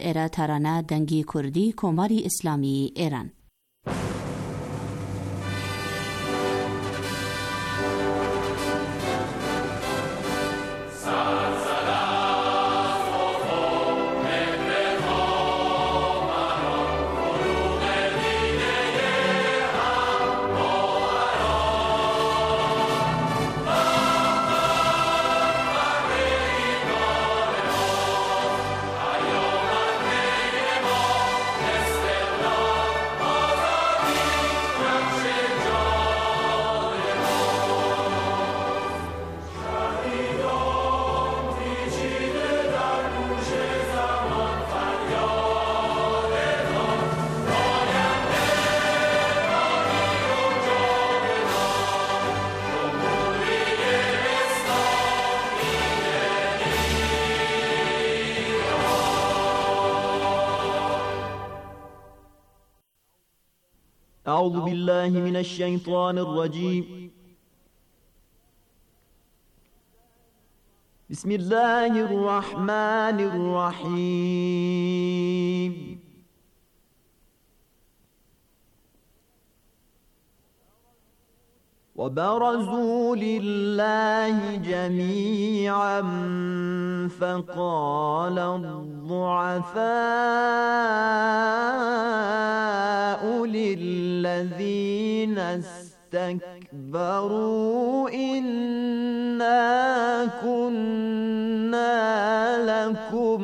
ایرا ترانه دنگی کردی کماری اسلامی ایران. أعوذ بالله من الشيطان الرجيم. بسم الله الرحمن الرحيم. وبرزوا لله جميعا فقال الضعفاء للذين استكبروا إنا كنا لكم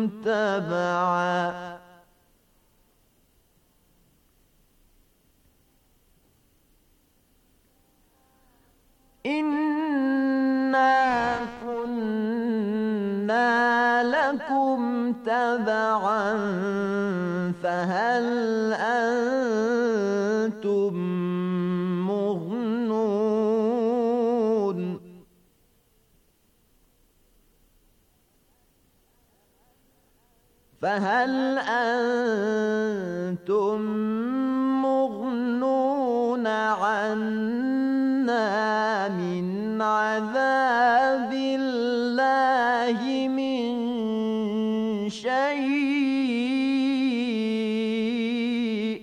تبعا إنا كنا لكم تبعا فهل أنتم مغنون عنا من عذاب الله من شيء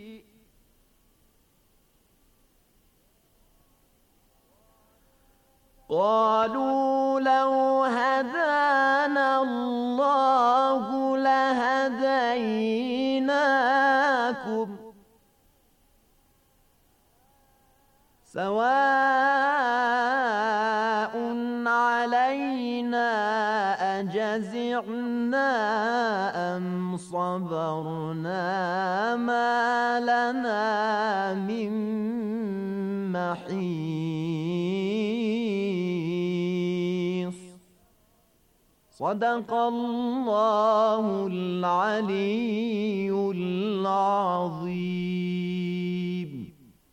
قالوا لو هدانا الله لهديناكم سواء علينا أجزعنا أم صبرنا ما لنا من محيص. صدق الله العلي العظيم.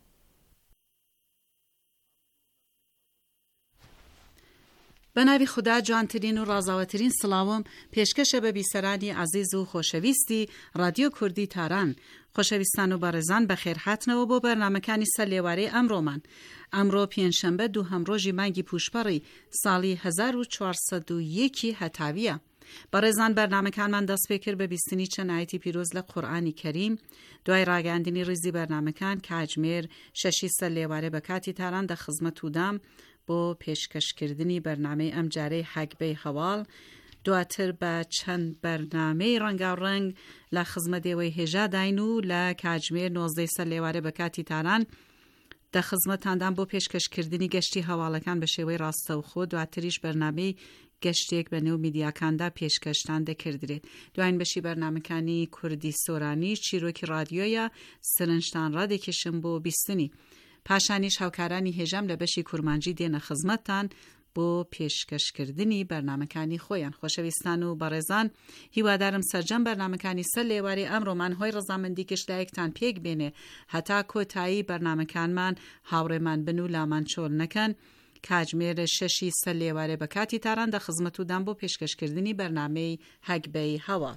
به ناوی خدا جوانترین و رازاوترین سلاوم پیشکش به بیسرانی عزیز و خوشویستی رادیو کردی تاران. خوشویستان و بارزان بخیر هاتنەوە بۆ بەرنامەکانی سەرلێوارەی ئەمڕۆمان. ئەمڕۆ پێنجشەمبە دووهەم ڕۆژی مانگی پوشپەڕی ساڵی 1401 هەتاویە. بەڕێزان بەرنامەکانمان دەست پێ کرد بە بیستنی چەند ئایەتی پیرۆز لە قورئانی کەریم. دوای ڕاگەاندنی ڕیزی بەرنامەکان کاتژمێر 6 سەرلێوارە بە کاتی تاران دە خزمەت ودام بۆ پێشکەشکردنی بەرنامەی ئەم جارەی حەگبەی هەواڵ. دواتر بە چەند بەرنامەی ڕەنگاڕەنگ لە خزمەتەوەی هێژا داین و لە کاتژمێر 19 سەرلێوارە بە کاتی تاران دە خزمەتاندان بۆ پێشکەشکردنی گەشتی هەواڵەکان بە شێوەی ڕاستەوخۆ. دواتریش بەرنامەی گەشتێک بە نێو میدیاکاندا پێشکەشتان دەکردرێت. دوایین بەشی بەرنامەکانی کوردی سۆرانی چیرۆکی رادیۆیە سرنجتان ڕادێکێشم بۆ بیستنی. پاشانیش هاوکارانی هێژام لە بەشی کورمانجی دێنە خزمەتتان بۆ پێشکەشکردنی بەرنامەکانی خۆیان. خۆشەویستان و بەڕێزان، هیوادارم سەرجەم بەرنامەکانی سەر لێواری ئەمڕۆمان هۆی ڕەزامەندی گشتایەکتان پێک بێنێ هەتا کۆتایی بەرنامەکانمان هاوڕێمان بن و لامان چۆڵ نەکەن. کاتژمێر 6 سەر لێوارێ بە کاتی تاران دە خزمەت ودام بۆ پێشکەشکردنی بەرنامەی حەگبەی هەواڵ.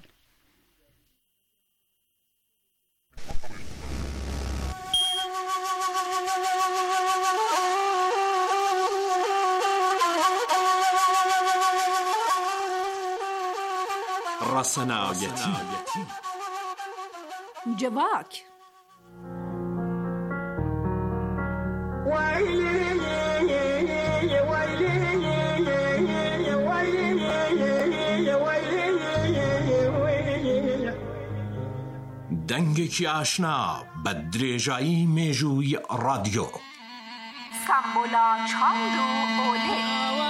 ڕەسەناویەتی جواک دەنگێکی ئاشنا بە درێژایی مێژووی ڕادیۆ سامبولا چاند و ئۆلێ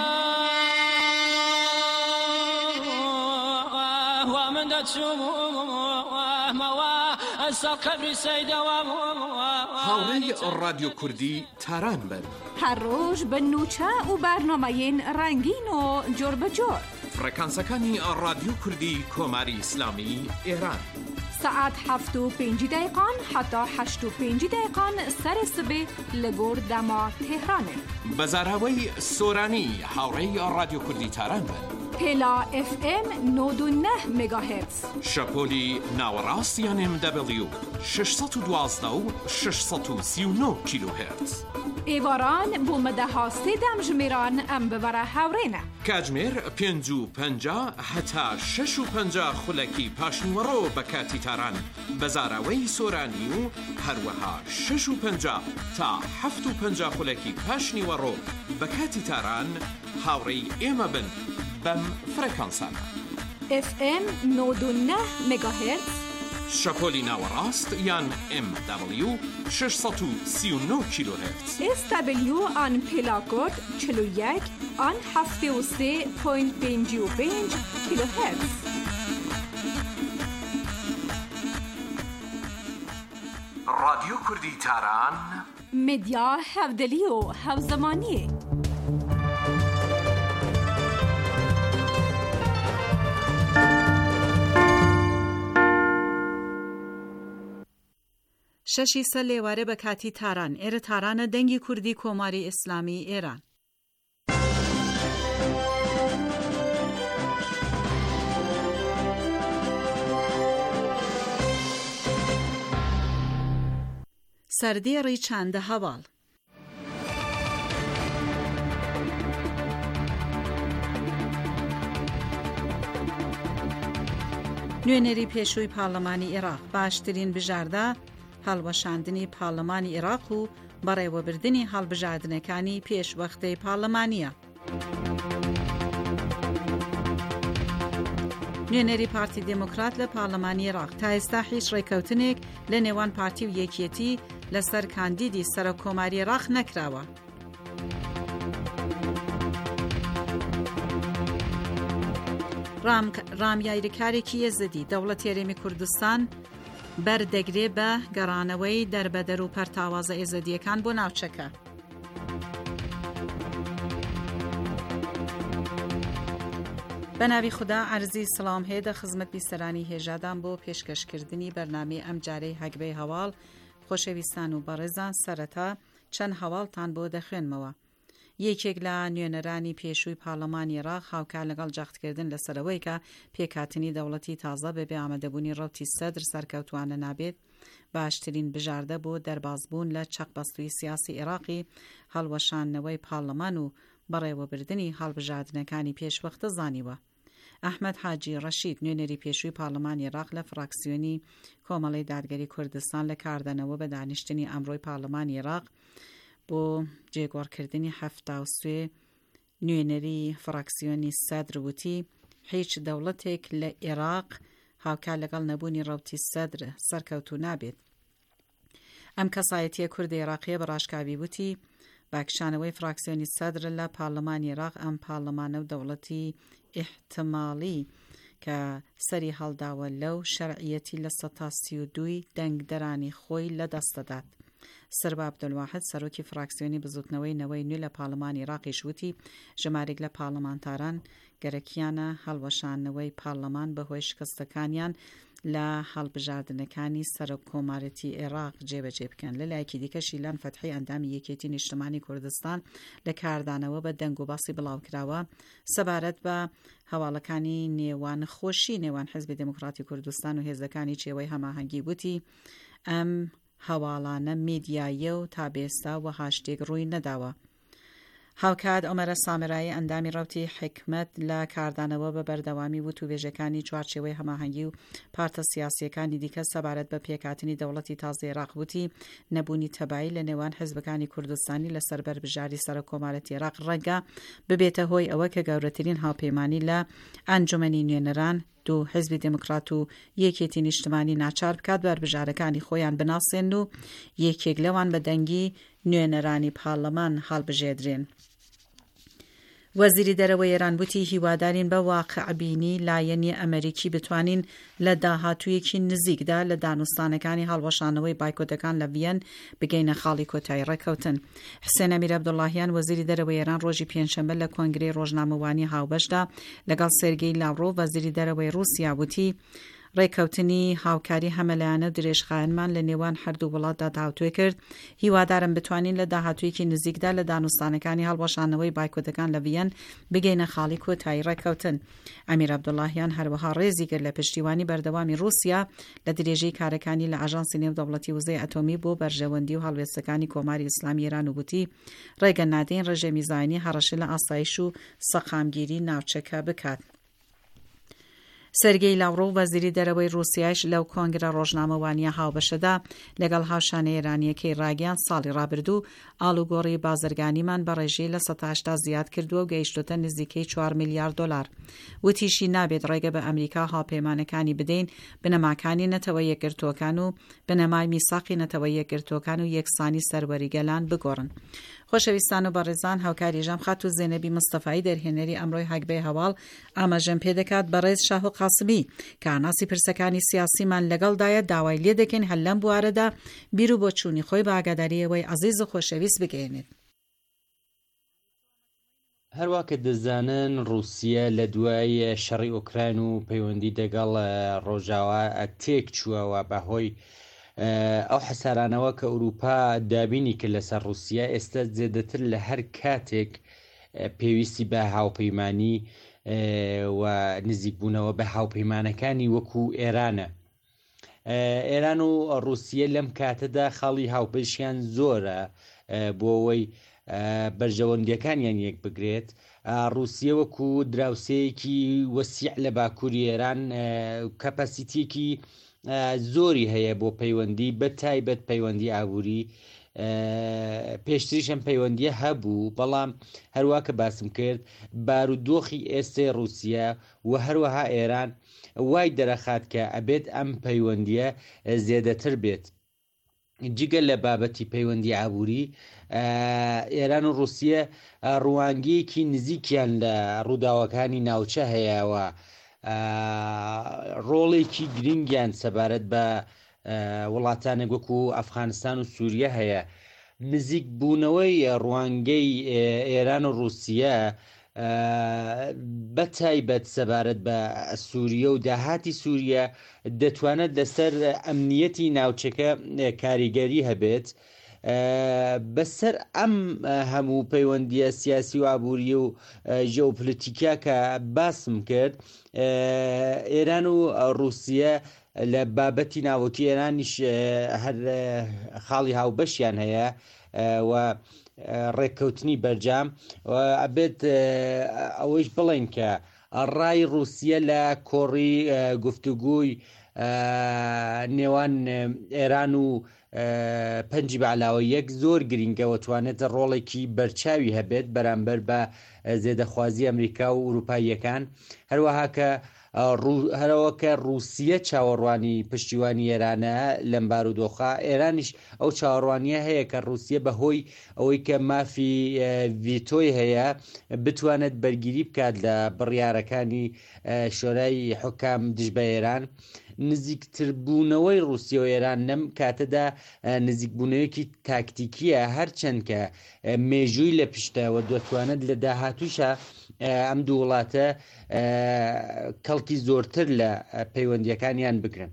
هاوڕێی ڕادیۆ کوردی تاران بن هەر ڕۆژ بە نوچە و بەرنامەیەن ڕەنگین و جۆر بەجۆر فڕەکانسەکانی ڕادیۆ کوردی کۆماری ئیسلامی ئێران ساعت 7:05 حتا 8:05 سر سبێ لەگۆر دەما تێهرانێ بەزاراوەی سۆرانی هاوڕێی ڕادیۆ کوردی تاران بن پێلا FM 99 مگاهرتز شەپۆلی ناوەڕاستیان MW 612 و 639 کیلوهرتز ئێواران بۆ مەدەها سێدەم ژمێران ئەم ببەرە هاوڕێنە کاتژمێر 5:50 هەتا 6:50 خولەکی پاشنیوەڕۆ بە کاتی تاران بەزاراوەی سۆرانی و هەروەها 6:50 تا 7:50 خولەکی پاشنیوەڕۆ بە کاتی تاران هاوڕێی ئێمە بن بەم فڕەکانسانە FM 99 مگاهرتز شەپۆلی ناوەڕاست یان MW 639 کیلوهرتز SW آن پێلاکۆد 41 آن 73.55 کیلوهرتز ڕادیۆ کوردی تاران مدیا هەودەلی و هەوزەمانی شەشی سە لێوارە بە کاتی تاران ئێرە تارانە دەنگی کوردی کۆماری ئیسلامی ئێران سەردێڕی چاندە هەواڵ نوێنەری پێشووی پارلەمانی عێراق باشترین بژاردە هەڵوەشاندنی پارلەمانی عێراق و بەڕێوەبردنی هەڵبژاردنەکانی پێشوەختەی پارلەمانیە. نوێنەری پارتی دموکرات لە پارلەمانی عێراق تا ئێستا هیچ ڕێکەوتنێک لە نێوان پارتی و یەکیەتی لەسەر کاندیدی سەرۆکۆماری عێراق نەکراوە. ڕامیایرکارێکی یەزدی دەوڵەت هێرێمی کوردستان بەردەگرێ بە گەڕانەوەی دەربەدەر و پەرتاوازە ئێزدیەکان بۆ ناوچەکە. بە ناوی خوددا عەرزی سڵام هێدە خزمەت بیسەرانی هێژادان بۆ پێشکەشکردنی بەرنامەی ئەم جارەی هەگبەی هەواڵ. خۆشەویستان و بەڕێزان، سەرەتا چەند هەواڵتان بۆ دەخوێنمەوە. یەکێک لە نوێنەرانی پێشووی پارلەمانی عێراق هاوکار لەگەڵ جەختکردن لەسەرەوەی کە پێکهاتنی دەوڵەتی تازە بەبێ ئامادەبوونی ڕەوتی سەدر سەرکەوتوانە نابێت باشترین بژاردە بۆ دەربازبوون لە چەقبەستووی سیاسی عێراقی هەڵوەشانەوەی پارلەمان و بەڕێوەبردننی هەڵبژاردنەکانی پێشوەختە زانیوە. ئەحمەد حاجی ڕەشید نوێنەری پێشووی پارلەمانی عێراق لە فراکسیۆنی کۆمەڵی دادگەری کوردستان لە کاردانەوە بە دانیشتنی ئەمڕۆی پارلەمانی عێراق بۆ جێگۆڕکردنی 73 نوێنەری فراکسیۆنی سەدر وتی هیچ دەوڵەتێک لە عێراق هاوکار لەگەڵ نەبوونی ڕەوتی سەدر سەرکەوتوو نابێت. ئەم کەسایەتیە کوردی عێراقیە بە ڕاشکاوی وتی باکشانەوەی فراکسیۆنی سەدر لە پارلەمانی عێراق ئەم پارلەمانە و دەوڵەتی ئیحتیماڵی کە سەری هەڵداوە لەو شەرعیەتی لە 1932 دەنگدەرانی خۆی لە دەستەدات. سەربا عەبدولواحد سەرۆکی فراکسیۆنی بزوتنەوەی نەوەی نوێ لە پارلەمانی عێراقیش وتی ژمارێک لە پارلەمانتاران گەرەکیانە هەڵوەشانەوەی پارلەمان بەهۆی شکستەکانیان لە هەڵبژاردنەکانی سەرۆککۆمارەتی عێراق جێبەجێ بکەن. لەلایەکی دیکەشی لان فەتحی ئەندامی یەکێتی نیشتمانی کوردستان لە کاردانەوە بە دەنگ و باسی بڵاوکراوە سەبارەت بە هەواڵەکانی نێوان خۆشی نێوان حیزبی دموکراتی کوردستان و هێزەکانی چێوەی هەماهەنگی وتی ئەم هەواڵانە میدیایە و تا بێستا و هاشتێک ڕووی نەداوە. هاوکات ئۆمەرە سامرایی ئەندامی ڕەوتی حکمت لە کاردانەوە بە بەردەوامی و توێژەکانی چوارچێوەی هەماهەنگی و پارتە سیاسیەکانی دیکە سەبارەت بە پێکهاتنی دەوڵەتی تازەی عێراق وتی نەبوونی تەبایی لە نێوان حیزبەکانی کوردستانی لەسەر بەربژاری سەرۆکۆمارەتی عێراق ڕەنگە ببێتە هۆی ئەوە کە گەورەترین هاوپەیمانی لە ئەنجومەنی نوێنەران دو حزبی دموکرات و یەکێتی نیشتمانی ناچار بکات بەربژارەکانی خۆیان بناسێن و یەکێک لەوان بە دەنگی نوێنەرانی پارلەمان هەڵبژێدرێن. وەزیری دەرەوەی ئێران وتی هیوادارین بە واقعبینی لایەنی ئەمریکی بتوانین لە داهاتوویەکی نزیکدا لە دانوستانەکانی هەڵوەشانەوەی بایکۆتەکان لە ڤیەن بگەینە خاڵی کۆتایی ڕێکەوتن. حسێن ئەمیر عەبدوڵڵاهیان وەزیری دەرەوەی ئێران ڕۆژی پێنجشەمبە لە کۆنگرەی ڕۆژنامەوانی هاوبەشدا لەگەڵ سێرگێی لاڤڕۆڤ وەزیری دەرەوەی رووسیا وتی ڕێکەوتنی هاوکاری هەمەلایەنە و درێژخایەنمان لە نێوان هەردوو وڵاتدا داهاتوێ کرد. هیوادارم بتوانین لە داهاتوویەکی نزیکدا لە دانوستانەکانی هەڵوەشانەوەی بایکۆتەکان لە ڤیەن بگەینە خاڵی کۆتایی ڕێکەوتن. ئەمیر عەبدوڵڵاهیان هەروەها ڕێزی کرد لە پشتیوانی بەردەوامی رووسیا لە درێژەی کارەکانی لە ئاژانسی نێودەوڵەتی وزەی ئەتۆمی بۆ بەرژەوەندی و هەڵوێستەکانی کۆماری ئیسلامی ئێران و گوتی ڕێگە نادەین ڕێژەمی زاینی هەڕەشە لە ئاسایش و سەقامگیری ناوچەکە بکات. سێرگێی لاڤڕۆڤ وەزیری دەرەوەی رووسیاش لەو کۆنگرە ڕۆژنامەوانیە هاوبەشەدا لەگەڵ هاوشانە ئێرانیەکەی ڕاگەیان ساڵی ڕابردوو ئاڵوگۆڕی بازرگانیمان بە ڕێژەی لە 180 زیاد کردووە و گەیشتوتە نزیکەی 4 میلیارد دۆلار. وتیشی نابێت ڕێگە بە ئەمریکا هاوپەیمانەکانی بدەین بنەماکانی نەتەوە یەکگرتوەکان و بنەمای میساقی نەتەوە یەکگرتوەکان و یەکسانی سەروەری گەلان بگۆڕن. خۆشەویستان و بەڕێزان هاوکاری ژەم خات و زێنەبی مستەفایی دەرهێنەری ئەمڕۆی هەگبەی هەواڵ ئاماژەم پێ دەکات بەڕێز شاه و قاسمی کە ئاناسی پرسەکانی سیاسیمان لەگەڵدایە داوای لێ دەکەین هەر لەم بوارەدا بیر و بۆچوونی خۆی بە ئاگاداریەوەی عەزیز و خۆشەویست بگەێنێت. هەروە کە دەزانن رووسیا لە دوای شەڕی ئوکراین و پەیوەندی دەگەڵ ڕۆژاوا تێک چووەوە بەهۆی ئەو حەسارانەوە کە ئەوروپا دابینی کرد لەسەر رووسیا ئێستا زێدەتر لە هەر کاتێک پێویستی بە هاوپەیمانی و نزیکبوونەوە بە هاوپەیمانەکانی وەکو ئێرانە. ئێران و رووسیا لەم کاتەدا خاڵی هاوپێشیان زۆرە بۆ ئەوەی بەرژەوەندیەکانیان یەک بگرێت. رووسیا وەکو دراوسەیەکی وەسیع لە باکووری ئێران کەپاسیتیەکی زۆری هەیە بۆ پەیوەندی بە تایبەت پەیوەندی ئابووری پێشتریشم پەیوەندیە هەبوو، بەڵام هەروە کە باسم کرد بارودۆخی ئێستای رووسیا و هەروەها ئێران وای دەرەخات کە ئەبێت ئەم پەیوەندیە زێدەتر بێت. جگە لە بابەتی پەیوەندی ئابووری ئێران و رووسیا ڕوانگەیەکی نزیکیان لە ڕووداوەکانی ناوچە هەیەوە ڕۆڵێکی گرنگیان سەبارەت بە وڵاتانێک وەکو ئەفغانستان و سووریە هەیە. نزیک بوونەوەی ڕوانگەی ئێران و رووسیا بە تایبەت سەبارەت بە سووریە و داهاتی سووریە دەتوانێت لەسەر ئەمنیەتی ناوچەکە کاریگەری هەبێت. بەسەر ئەم هەموو پەیوەندیە سیاسی و ئابووری و ژێوپۆلیتیکا کە باسم کرد، ئێران و رووسیا لە بابەتی ناوەکی ئێرانیش هەر خاڵی هاوبەشیان هەیە و ڕێککەوتنی بەرجام ئەبێت ئەوەش بڵێن کە ڕای رووسیا لە کۆڕی گفتوگوی نێوان ئێران و پەنجی بەعلاوە یەک زۆر گرنگەوە توانێت ڕۆڵێکی بەرچاوی هەبێت بەرامبەر بە زێدەخوازی ئەمریکا و ئوروپاییەکان، هەروەها کە رووسیا چاوەڕوانی پشتیوانی ئێرانە لەم بارودۆخە، ئێرانیش ئەو چاوەڕوانیە هەیە کە رووسیا بەهۆی ئەوەی کە مافی ڤیتۆی هەیە بتوانێت بەرگیری بکات لە بڕیارەکانی شۆرای حکام دژ بە ئێران. نزیکتر بوونەوەی رووسیا و ئێران لەم کاتەدا نزیکبوونەوەیەکی تاکتیکیە، هەرچەند کە مێژووی لە پشتەوە دەتوانێت لە داهاتووشە ئەم دوو وڵاتە کەڵکی زۆرتر لە پەیوەندیەکانیان بگرن.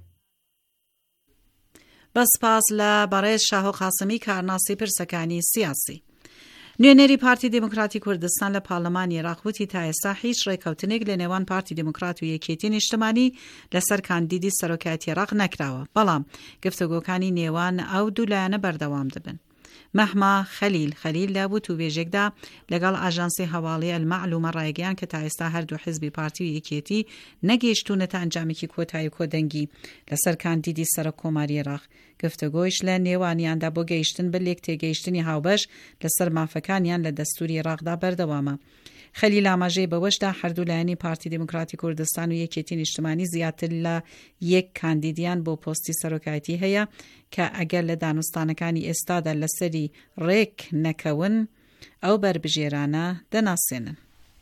بەسپاس لە بەڕێز شاه و قاسمی کارناسی پرسەکانی سیاسی. نوێنەری پارتی دموکراتی کوردستان لە پارلەمانی عێراق وتی تا ئێستا هیچ ڕێکەوتنێک لە نێوان پارتی دموکرات و یەکێتی نیشتمانی لەسەر کاندیدی سەرۆکایەتی عێراق نەکراوە، بەڵام گفتوگۆکانی نێوان ئەو دوو لایەنە بەردەوام دەبن. مەحما خەلیل لە وتوبێژێکدا لەگەڵ ئاژانسی هەواڵی ئەلمەعلومە ڕایگەیان کە تا ئێستا هەردوو حیزبی پارتی و یەکێتی نەگەیشتوونەتە ئەنجامێکی کۆتایی کۆدەنگی لەسەر کاندیدی سەرۆک کۆماری عێراق. گفتەگۆیش لە نێوانیاندا بۆ گەیشتن بە لێک تێگەیشتنی هاوبەش لەسەر مافەکانیان لە دەستوری عێراقدا بەردەوامە. خەلیل ئاماژەی بەوەشدا هەردوو لایەنی پارتی دموکراتی کوردستان و یەکێتی نیشتمانی زیاتر لە یەک کاندیدیان بۆ پۆستی سەرۆکایەتی هەیە کە ئەگەر لە دانوستانەکانی ئێستادا لەسەری ڕێک نەکەون ئەو بربژێرانە دەناسێنن.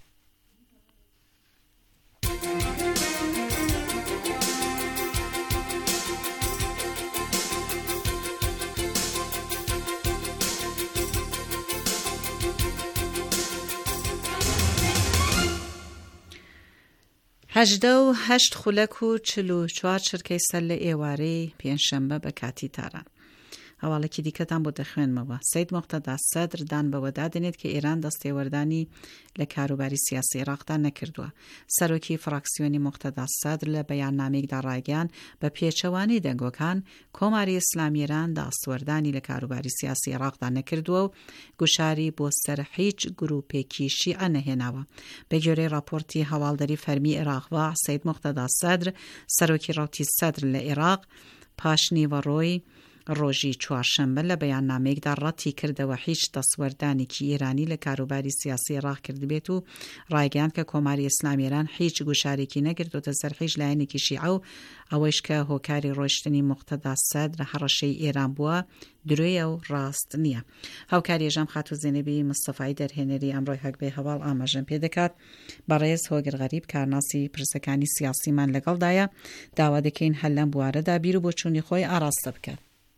هەژدە و هەشت خولەک و 44 چرکەی سەر لە ئێوارەی پێنجشەمبە بە کاتی تاران. هەواڵێکی دیکەتان بۆ دەخوێنمەوە. سەید مۆقتەدا سەدر دان بەوەدا دێنێت کە ئێران دەستێوەردانی لە کاروباری سیاسی عێراقدا نەکردووە. سەرۆکی فراکسیۆنی مۆقتەدا سەدر لە بەیاننامەیەکدا ڕایگەیاند بە پێچەوانی دەنگۆکان کۆماری ئیسلامی ئێران دەستێوەردانی لە کاروباری سیاسی عێراقدا نەکردووە و گوشاری بۆ سەر هیچ گروپێکی شیعە نەهێناوە. بە گوێرەی راپۆرتی هەواڵدەری فەرمی عێراقەوە سەید مۆقتەدا سەدر سەرۆکی ڕاوتی سەدر لە عێراق پاش نیوەڕۆی ڕۆژی چوارشەمبە لە بەیاننامەیەکدا ڕەتی کردەوە هیچ دەسوەردانێکی ئێرانی لە کاروباری سیاسی عێراق کردبێت و ڕایگەیاند کە کۆماری ئیسلامی ئێران هیچ گوشارێکی نەگرتوتە سەر هیچ لایەنێکی شیعە و ئەوەیش کە هۆکاری ڕۆیشتنی مۆقتەدا سەدر هەڕەشەی ئێران بووە درۆیە و ڕاست نییە. هاوکاری ێژەم خاتوو زێنەبی مستەفای دەرهێنەری ئەمڕۆی هەگبەی هەواڵ ئاماژەم پێ دەکات. بەڕێز هۆگر غەریب کارناسی پرسەکانی سیاسیمان لەگەڵدایە. داوا دەکەین هەر لەم بوارەدا بیر و بۆچوونی خۆی ئاراستە بکات.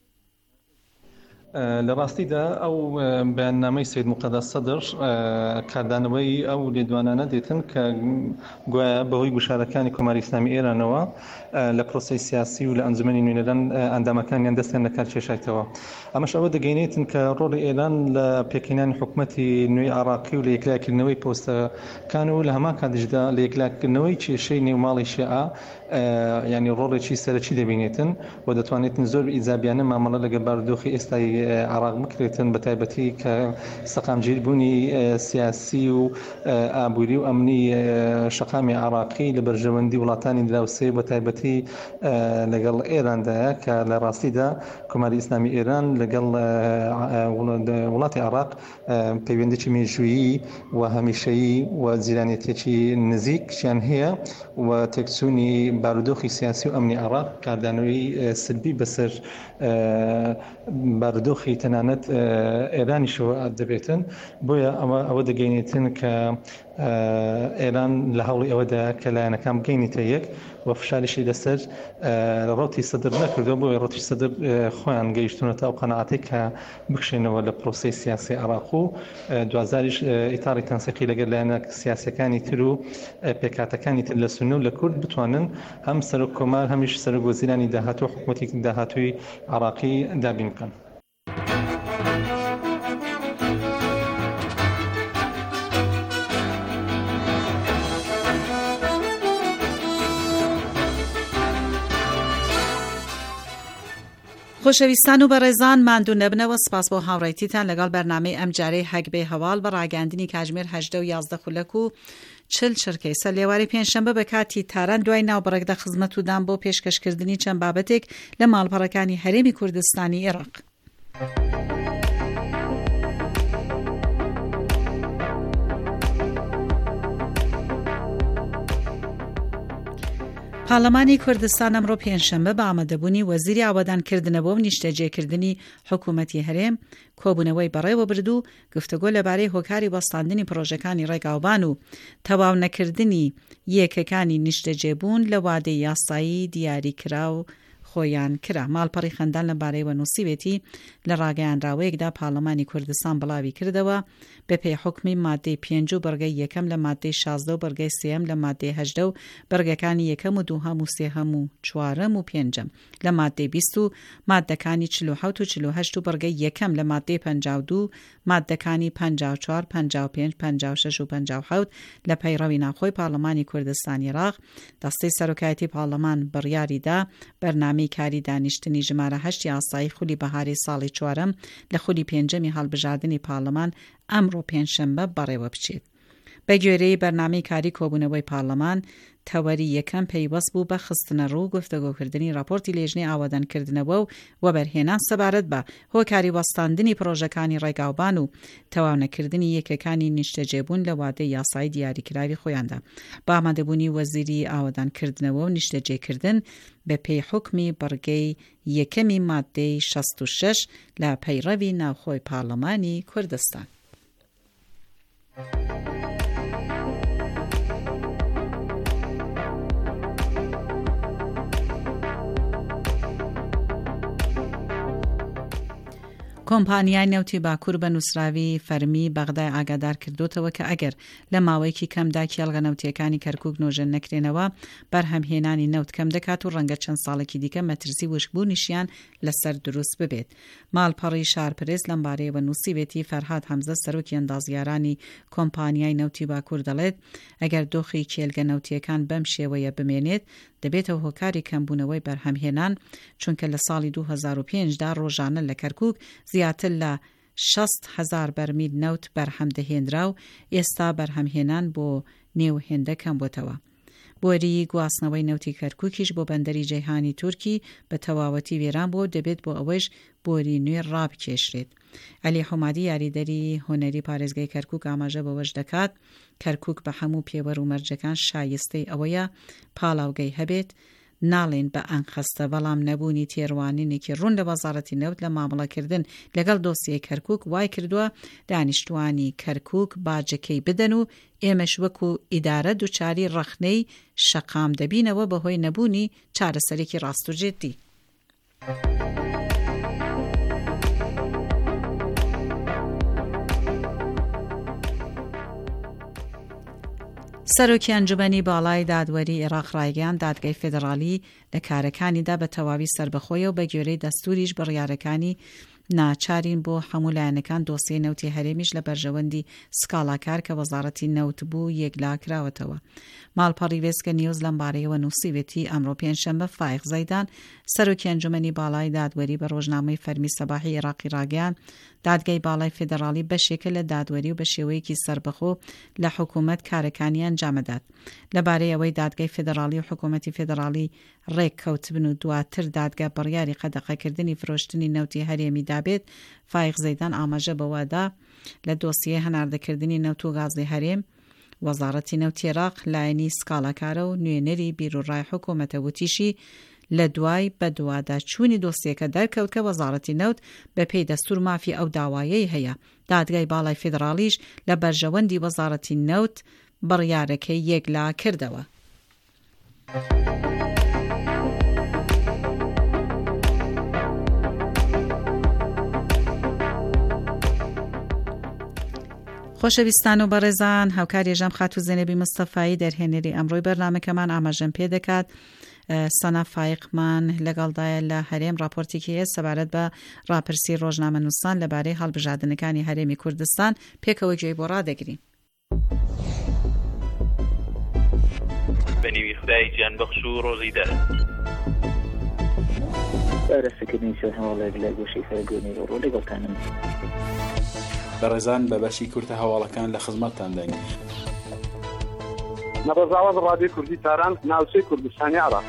لە ڕاستیدا ئەو بەیاننامەی سەید مۆقتەدا سەدر کاردانەوەی ئەو لێدوانانە دێتن کە گوایە بەهۆی گوشارەکانی کۆماری ئیسلامی ئێرانەوە لە پرۆسەی سیاسی و لە ئەنجومەنی نوێنەران ئەندامەکانیان دەستیان لە کار کێشایەوە. ئەمەش ئەوە دەگەینێتن کە ڕۆڵی ئێران لە پێکهێنانی حکومەتی نوێی عێراقی و لە یەکلایکردنەوەی پۆستەکان و لە هەمان کاتیشدا لە یەکلایکردنەوەی کێشەی نێوماڵی شیعە ینی ڕۆڵێکی سەرەکی دەبینێتن و دەتوانێتن زۆر ئیجابیانە مامەڵە لەگەڵ بارودۆخی ئێستای عێراق بکرێتن بە تایبەتی کە سەقامگیربوونی سیاسی و ئابووری و ئەمنی شەقامی عێراقی لە بەرژەوەندی وڵاتانی دراوسێ بە تایبەتی لەگەڵ ئێراندایە کە لە ڕاستیدا کۆماری ئیسلامی ئێران لەگەڵ وڵاتی عێراق پەیوەندێکی مێژوویی و هەمیشەیی و جیرانێتێکی نزیکیان هەیە و تێکچوونی بارودۆخی سیاسی و ئەمنی عێراق کاردانەوەی سلبی بەسەر بارودۆخی تەنانەت ئێرانیشەوە دەبێتن. بۆیە ئەوە دەگەینێتن کە ئێران لە هەوڵی ئەوەدا کە لایەنەکان بگەینێتە یەک و فشاریشی لەسەر ڕۆتی سەدر نەکردەوە. بۆیە ڕۆتی سەدر خۆیان گەیشتونەتە ئەو قەنەعەتەی کە بکشێنەوە لە پرۆسەی سیاسی عێراق و دوازاریش ئیتاری تەنسیقی لەگەڵ لایەنە سیاسیەکانی تر و پێکاتەکانی تر لە سونە و لە کورد بتوانن هەم سەرۆک کۆمار هەمیش سەرۆک وەزیرانی داهاتوو حکوومەتی داهاتووی عێراقی دابین بکەن. خۆشەویستان و بەڕێزان ماندوو نەبنەوە سپاس بۆ هاوڕێیتیتان لەگەڵ بەرنامەی ئەم جارەی هەگبەی هەواڵ بە ڕاگەاندنی کاتژمێر 11 و 11 خولەک و 40 چرکەی سەر لێواری پێنجشەمبە بە کاتی تاران دوای ناوبڕێکدا خزمەت و دان بۆ پێشکەشکردنی چەند بابەتێک لە ماڵپەڕەکانی هەرێمی کوردستانی عێراق. پارلەمانی کوردستان ئەمڕۆ پێنجشەمبە بە ئامادەبوونی وەزیری ئاوادانکردنەوە و نیشتەجێکردنی حکوومەتی هەرێم کۆبوونەوەی بەڕێوە برد و گفتوگۆ لەبارەی هۆکاری وەستاندنی پرۆژەکانی ڕێگاوبان و تەواو نەکردنی یەکەکانی نیشتەجێبوون لە وادەی یاسایی دیاریکراو خۆیان کرا. ماڵپەڕی خەندان لەبارەی وەنووسیوێتی لە ڕاگەیاندراوەیەکدا پارلەمانی کوردستان بڵاوی کردەوە بە پێی حکمی مادەی 5 و بەرگەی یەکەم لە مادەی 16 و بەرگەی سێم لە مادەی 18 و بەرگەکانی یەکەم و دووهەم و سێهەم و چوارەم و پێنجەم لە مادەی 20 و مادەکانی 47 و 48 و بەرگەی یەکەم لە مادەی 52 مادەکانی 54 55 56 و 57 لە پەیڕەوی ناوخۆی پارلەمانی کوردستانی عێراق دەستەی سەرۆکایەتی پارلەمان بڕیاریدا بەرنامەی کاری دانیشتنی ژمارە 8 ئاسایی خولی بەهاری ساڵی چوارەم لە خولی پێنجەمی هەڵبژاردننی پارلەمان ئەمڕۆ پێنجشەمبە بەڕێوە بچێت. بە گوێرەی بەرنامەی کاری کۆبوونەوەی پارلەمان تەوەری یەکەم پەیوەست بوو بە خستنە ڕوو گفتەگۆکردنی راپۆرتی لێژنەی ئاوادانکردنەوە و وەبەرهێنان سەبارەت بە هۆکاری وەستاندنی پرۆژەکانی ڕێگاوبان و تەواونەکردنی یەکەکانی نیشتەجێبوون لە وادەی یاسایی دیاریکراوی خۆیاندا بە ئامادەبوونی وەزیری ئاوادانکردنەوە و نیشتەجێکردن بە پێی حوکمی بەڕگەی یەکەمی مادەی 66 لە پەیڕەوی ناوخۆی پارلەمانی کوردستان. کۆمپانیای نەوتی باکوور بە نووسراوی فەرمی بەغدای ئاگادار کردوتەوە کە ئەگەر لە ماوەیەکی کەمدا کێڵگە نەوتیەکانی کەرکووک نۆژەن نەکرێنەوە بەرهەمهێنانی نەوت کەم دەکات و ڕەنگە چەند ساڵێکی دیکە مەترسی وشکبوونیشیان لەسەر دروست ببێت. ماڵپەڕی شارپرێز لەم بارەیەوە نووسیبێتی فەرهاد هەمزە سەرۆکی ئەندازیارانی کۆمپانیای نەوتی باکوور دەڵێت ئەگەر دۆخی کێڵگە نەوتیەکان بەم شێوەیە بمێنێت دەبێتەوە هۆکاری کەمبوونەوەی بەرهەمهێنان چونکە لە ساڵی 2005دا ڕۆژانە لە کەرکووک زیاتر لە 60,000 بەرمیل نەوت بەرهەم دەهێنرا و ئێستا بەرهەمهێنان بۆ نێو هێندە کەم بۆتەوە. بۆری گواستنەوەی نەوتی کەرکووکیش بۆ بەندەری جەیهانی تورکی بە تەواوەتی وێران بۆ دەبێت بۆ ئەوەش بۆری نوێ ڕابکێشرێت. عەلی حومادی یاریدەری هۆنەری پارێزگای کەرکووک ئاماژە بەوەش دەکات کەرکووک بە هەموو پێوەر و مەرجەکان شایستەی ئەوەیە پاڵاوگەی هەبێت ناڵێن بە ئەنخەستە بەڵام نەبوونی تێڕوانینێکی ڕوون لە وەزارەتی نەوت لە مامەڵەکردن لەگەڵ دۆسیەی کەرکووک وای کردووە دانیشتوانی کەرکووک باجەکەی بدەن و ئێمەش وەکو ئیدارە دووچاری ڕەخنەی شەقام دەبینەوە بەهۆی نەبوونی چارەسەرێکی ڕاستوجێتی. سەرۆکی ئەنجومەنی باڵای دادوەری عێراق ڕایگەیاند دادگای فێدراڵی لە کارەکانیدا بە تەواوی سەربەخۆیە و بە گوێرەی دەستوریش بڕیارەکانی ناچارین بۆ هەموو لایەنەکان دۆسیەی نەوتی هەرێمیش لە بەرژەوەندی سکاڵاکار کە وەزارەتی نەوت بوو یەکلاکراوەتەوە. ماڵپەڕی وێسکە نیوز لەم بارەیەوە نووسیوێتی ئەمڕۆ پێنجشەمبە فایق زەیدان سەرۆکی ئەنجومەنی باڵای دادوەری بە ڕۆژنامەی فەرمی سەباحی عێراقی ڕاگەیاند دادگای باڵای فێدراڵی بەشێکە لە دادوەری و بە شێوەیەکی سەربەخۆ لە حکوومەت کارەکانی ئەنجامەدات. لەبارەی ئەوەی دادگای فێدراڵی و حکوومەتی فێدراڵی ڕێککەوتبن و دواتر دادگا بڕیاری قەدەغەکردنی فرۆشتنی نەوتی هەرێمی دابێت فایق زەیدان ئاماژە بەوادا لە دۆسیە هەناردەکردنی نەوت و گازی هەرێم وەزارەتی نەوتی عێراق لایەنی سکاڵاکارە و نوێنەری بیرروڕای حکوومەتە وتیشی لە دوای بە دوادا چوونی دۆسیەکە دەرکەوت کە وەزارەتی نەوت بە پێی دەستور مافی ئەو داوایەی هەیە. دادگای باڵای فێدراڵیش لە بەرژەوەندی وەزارەتی نەوت بڕیارەکەی یەکلا کردەوە. خۆشەویستان و بەڕێزان هاوکاری ژەم خات و زێنەبی مستەفایی دەرهێنەری ئەمڕۆی بەرنامەکەمان ئاماژەم پێ دەکات. سەنا فایقمان لەگەڵدایە لە هەرێم راپۆرتێکی هەیە سەبارەت بە ڕاپرسی ڕۆژنامە نووسان لەبارەی هەڵبژاردنەکانی هەرێمی کوردستان پێکەوە گوێی بۆ ڕادەگرین. بەنیوی خدای گیانبەخش و ڕۆژی دەر ئارەسەکردنی سەر هەواڵێک لە گۆشەی فەرگۆنی ڕۆ لەگەڵتانم بەڕێزان بە بەشی کورتە هەواڵەکان لە خزمەتتان دەین. نەڕەزاوەز ڕادیۆ کوردی تاران ناوچەی کوردستانی عێراق.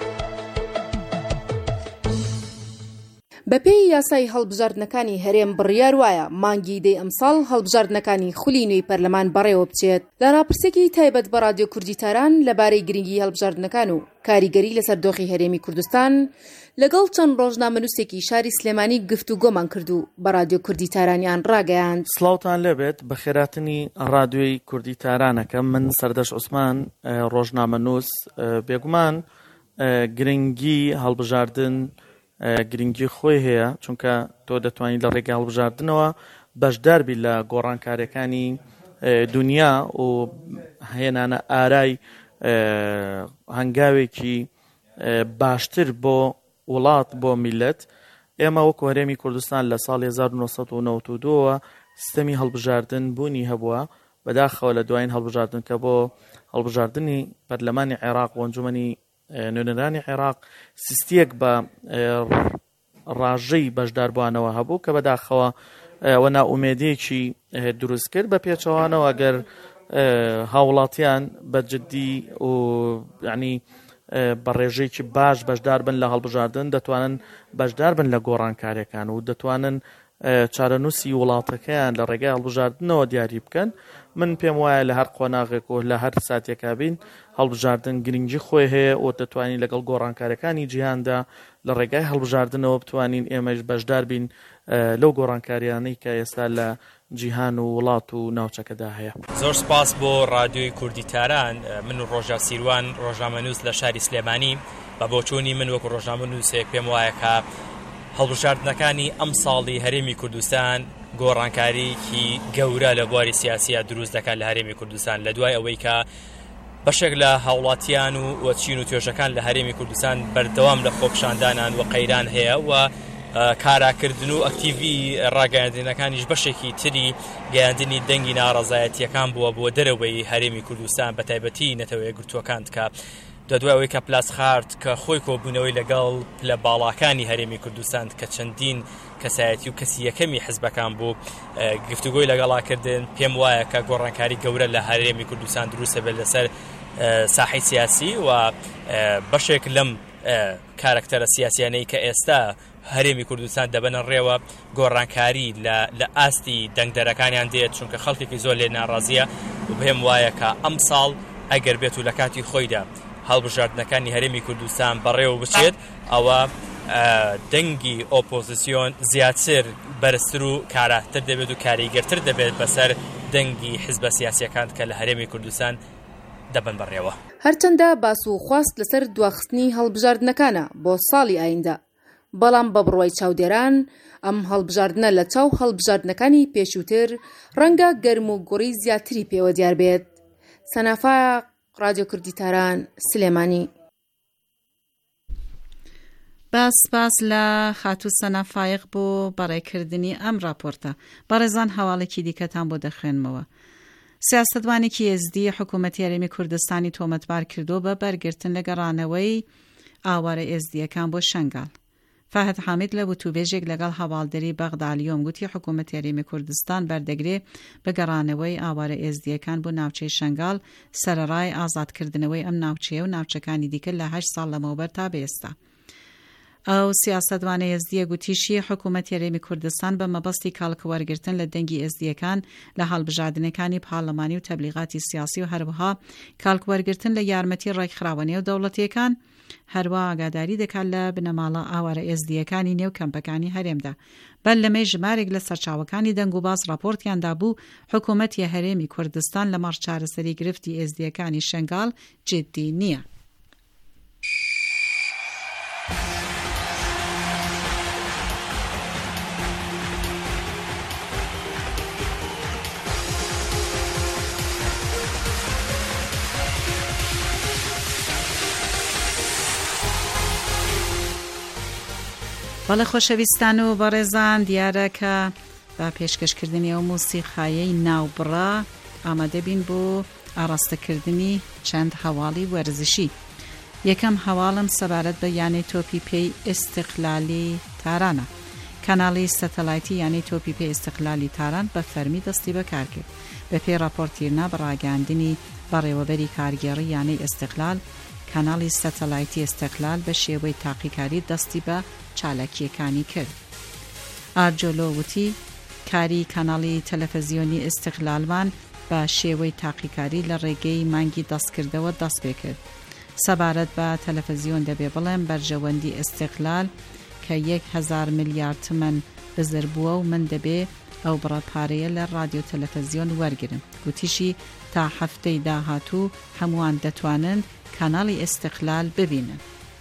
بەپێی یاسای هەڵبژاردنەکانی هەرێم بڕیار وایە مانگی دەی ئەمساڵ هەڵبژاردنەکانی خولی نوێی پەرلەمان بەڕێوە بچێت. لە راپرسێکی تایبەت بە ڕادیۆ کوردی تاران لەبارەی گرنگی هەڵبژاردنەکان و کاریگەری لەسەر دۆخی هەرێمی کوردستان لەگەڵ چەند ڕۆژنامەنووسێکی شاری سلێمانی گفتوگۆمان کرد و بە ڕادیۆ کوردی تارانیان ڕاگەیاند. سڵاوتان لەبێت بە خێراتنی ڕادیۆی کوردی تارانەکەم من سەردەش عوسمان ڕۆژنامەنووس بێگومان گرنگی هەڵبژاردن گرنگی خۆی هەیە چونکە تۆ دەتوانیت لە ڕێگە هەڵبژاردنەوە بەشداربی لە گۆڕانکاریەکانی دنیا و هێنانە ئارای هەنگاوێکی باشتر بۆ وڵات بۆ میلەت. ئێمە وەکو هەرێمی کوردستان لە ساڵی 1992ەوە سیستەمی هەڵبژاردن بوونی هەبووە بەداخەوە لە دوایین هەڵبژاردن کە بۆ هەڵبژاردننی پەرلەمانی عێراق و ئەنجومەنی نوێنەرانی عێراق سیستیەک بە ڕاژەی بەشداربووانەوە هەبوو کە بەداخەوە وە ناومێدیەکی دروست کرد بە پێچەوانەوە ئەگەر هاوڵاتیان بەجددی و یعنی بە ڕێژەیەکی باش بەشدار بن لە هەڵبژاردن دەتوانن بەشدار بن لە گۆڕانکاریەکان و دەتوانن چارەنووسی وڵاتەکەیان لە ڕێگای هەڵبژاردنەوە دیاری بکەن. من پێم وایە لە هەر قۆناغێک و لە هەر ساتێکا بین هەڵبژاردن گرنگی خۆی هەیە و دەتوانین لەگەڵ گۆڕانکاریەکانی جیهاندا لە ڕێگای هەڵبژاردنەوە بتوانین ئێمەش بەشدار بین لەو گۆڕانکاریانەی کە ئێستا لە جیهان و وڵات و ناوچەکەدا هەیە. زۆر سپاس بۆ ڕادیۆی کوردی تاران. من و ڕۆژا سیروان ڕۆژنامەنووس لە شاری سلێمانی بە بۆچوونی من وەکو ڕۆژنامەنووسێک پێم وایە کە هەڵبژاردنەکانی ئەم ساڵی هەرێمی کوردستان گۆڕانکاریکی گەورە لە بواری سیاسیە دروست دەکات لە هەرێمی کوردستان لە دوای ئەوەی کە بەشێک لە هاوڵاتیان و چین و توێژەکان لە هەرێمی کوردستان بەردەوام لە خۆپشاندانان و قەیران هەیە و کاراکردن و ئەکتیڤی ڕاگەیاندنەکانیش بەشێکی تری گەیاندنی دەنگی ناڕەزایەتیەکان بووە بۆ دەرەوەی هەرێمی کوردستان بە تایبەتی نەتەوەیە گرتووەکان کە دوای کە پلاس خارد کە خۆی کۆبوونەوەی لەگەڵ لە باڵاکانی هەرێمی کوردستان کە چەندین کەسایەتی و کەسی یەکەمی حزبەکان بوو گفتوگۆی لەگەڵاکردن پێم وایە کە گۆڕانکاری گەورە لە هەرێمی کوردستان دروستە بێت لەسەر ساحەی سیاسی و بەشێک لەم کارکتەرە سیاسیانەی کە ئێستا هەرێمی کوردستان دەبەنە ڕێوە گۆڕانکاری لە ئاستی دەنگدەرەکانیان دێت چونکە خەڵکێکی زۆر لێ ناڕازیە و پێم وایە کە ئەم ساڵ ئەگەر بێت و لە کاتی خۆیدا هەڵبژاردنەکانی هەرێمی کوردستان بەڕێوە بچێت ئەوە دەنگی ئۆپۆزیسیۆن زیاتر بەرزتر و کاراتر دەبێت و کاریگەرتر دەبێت بەسەر دەنگی حزبە سیاسیەکان کە لە هەرێمی کوردستان دەبن بەڕێوە. هەرچەندە باس و خواست لەسەر دواخستنی هەڵبژاردنەکانە بۆ ساڵی ئایندا، بەڵام بە بڕوای چاودێران ئەم هەڵبژاردنە لە چاو هەڵبژاردنەکانی پێشووتر ڕەنگە گەرم و گوڕی زیاتری پێوە دیار بێت. سەنافا رادیۆ کوردی تاران سلێمانی. سپاس لە خاتوو سەنافایق بۆ بەڕێکردنی ئەم راپۆرتە. بەڕێزان هەواڵێکی دیکەتان بۆ دەخوێنمەوە. سیاسەتوانێکی ئێزدی حکوومەتی هەرێمی کوردستانی تۆمەتبار کردو بە بەرگرتن لە گەڕانەوەی ئاوارە ئێزدیەکان بۆ شەنگاڵ. فاهد حامید لە وتوبێژێک لەگەڵ هەواڵدەری بەغدالیۆم گوتی حکوومەتی هەرێمی کوردستان بەردەگرێ بە گەڕانەوەی ئاوارە ئێزدیەکان بۆ ناوچەی شەنگاڵ سەرەڕای ئازادکردنەوەی ئەم ناوچەیە و ناوچەکانی دیکە لە 8 ساڵ لەمەوبەر تا بێستا. ئەو سیاسەتوانە ئێزدیە گوتیشی حکوومەتی هەرێمی کوردستان بە مەبەستی کاڵکەوەرگرتن لە دەنگی ئێزدیەکان لە هەڵبژاردنەکانی پارلەمانی و تەبلیغاتی سیاسی و هەروەها کاڵکەوەرگرتن لە یارمەتی ڕێکخراوە و دەوڵەتیەکان هەروە ئاگاداری دەکات لە بنەماڵە ئاوارە ئێزدیەکانی نێو کەمپەکانی هەرێمدا. بەل لەمەی ژمارێک لە سەرچاوەکانی دەنگ و باز راپۆرتیاندا بوو حکوومەتی هەرێمی کوردستان لە مەڕ چارەسەری گرفتی ئێزدیەکانی شەنگاڵ جدی نییە. بەڵێ خۆشەویستان و بەڕێزان دیارە کە بە پێشکەشکردنی ئەو موسیقایەی ناوبڕا ئامادە بین بۆ ئاڕاستەکردنی چەند هەواڵی وەرزشی. یەکەم هەواڵم سەبارەت بە یانەی تۆپی پێی ئیستیقلالی تارانە. کەناڵی سەتەلایتی یانەی تۆپی پێی ئیستیقلالی تاران بە فەرمی دەستی بەکار کرد. بە پێی راپۆرتیرنا بەڕاگەاندنی بەڕێوەبەری کارگێڕی یانەی ئیستیقلال کەناڵی سەتەلایتی ئیستیقلال بە شێوەی تاقیکاری دەستی بە چالاکیەکانی کرد. ئاجۆلۆ وتی کاری کەناڵی تەلەڤیزیۆنی ئیستیقلالمان بە شێوەی تاقیکاری لە ڕێگەی مانگی دەستکردەوە دەست پێ کرد. سەبارەت بە تەلەڤیزیۆن دەبێ بڵێم بەرژەوەندی ئیستیقلال کە 1,000 میلیارد تمەن بزر بووە و من دەبێ ئەو بڕەپارەیە لە رادیۆ تەلەڤیزیۆن وەرگرم. گوتیشی تا هەفتەی داهاتوو هەمووان دەتوانن کەناڵی ئیستیقلال ببینن.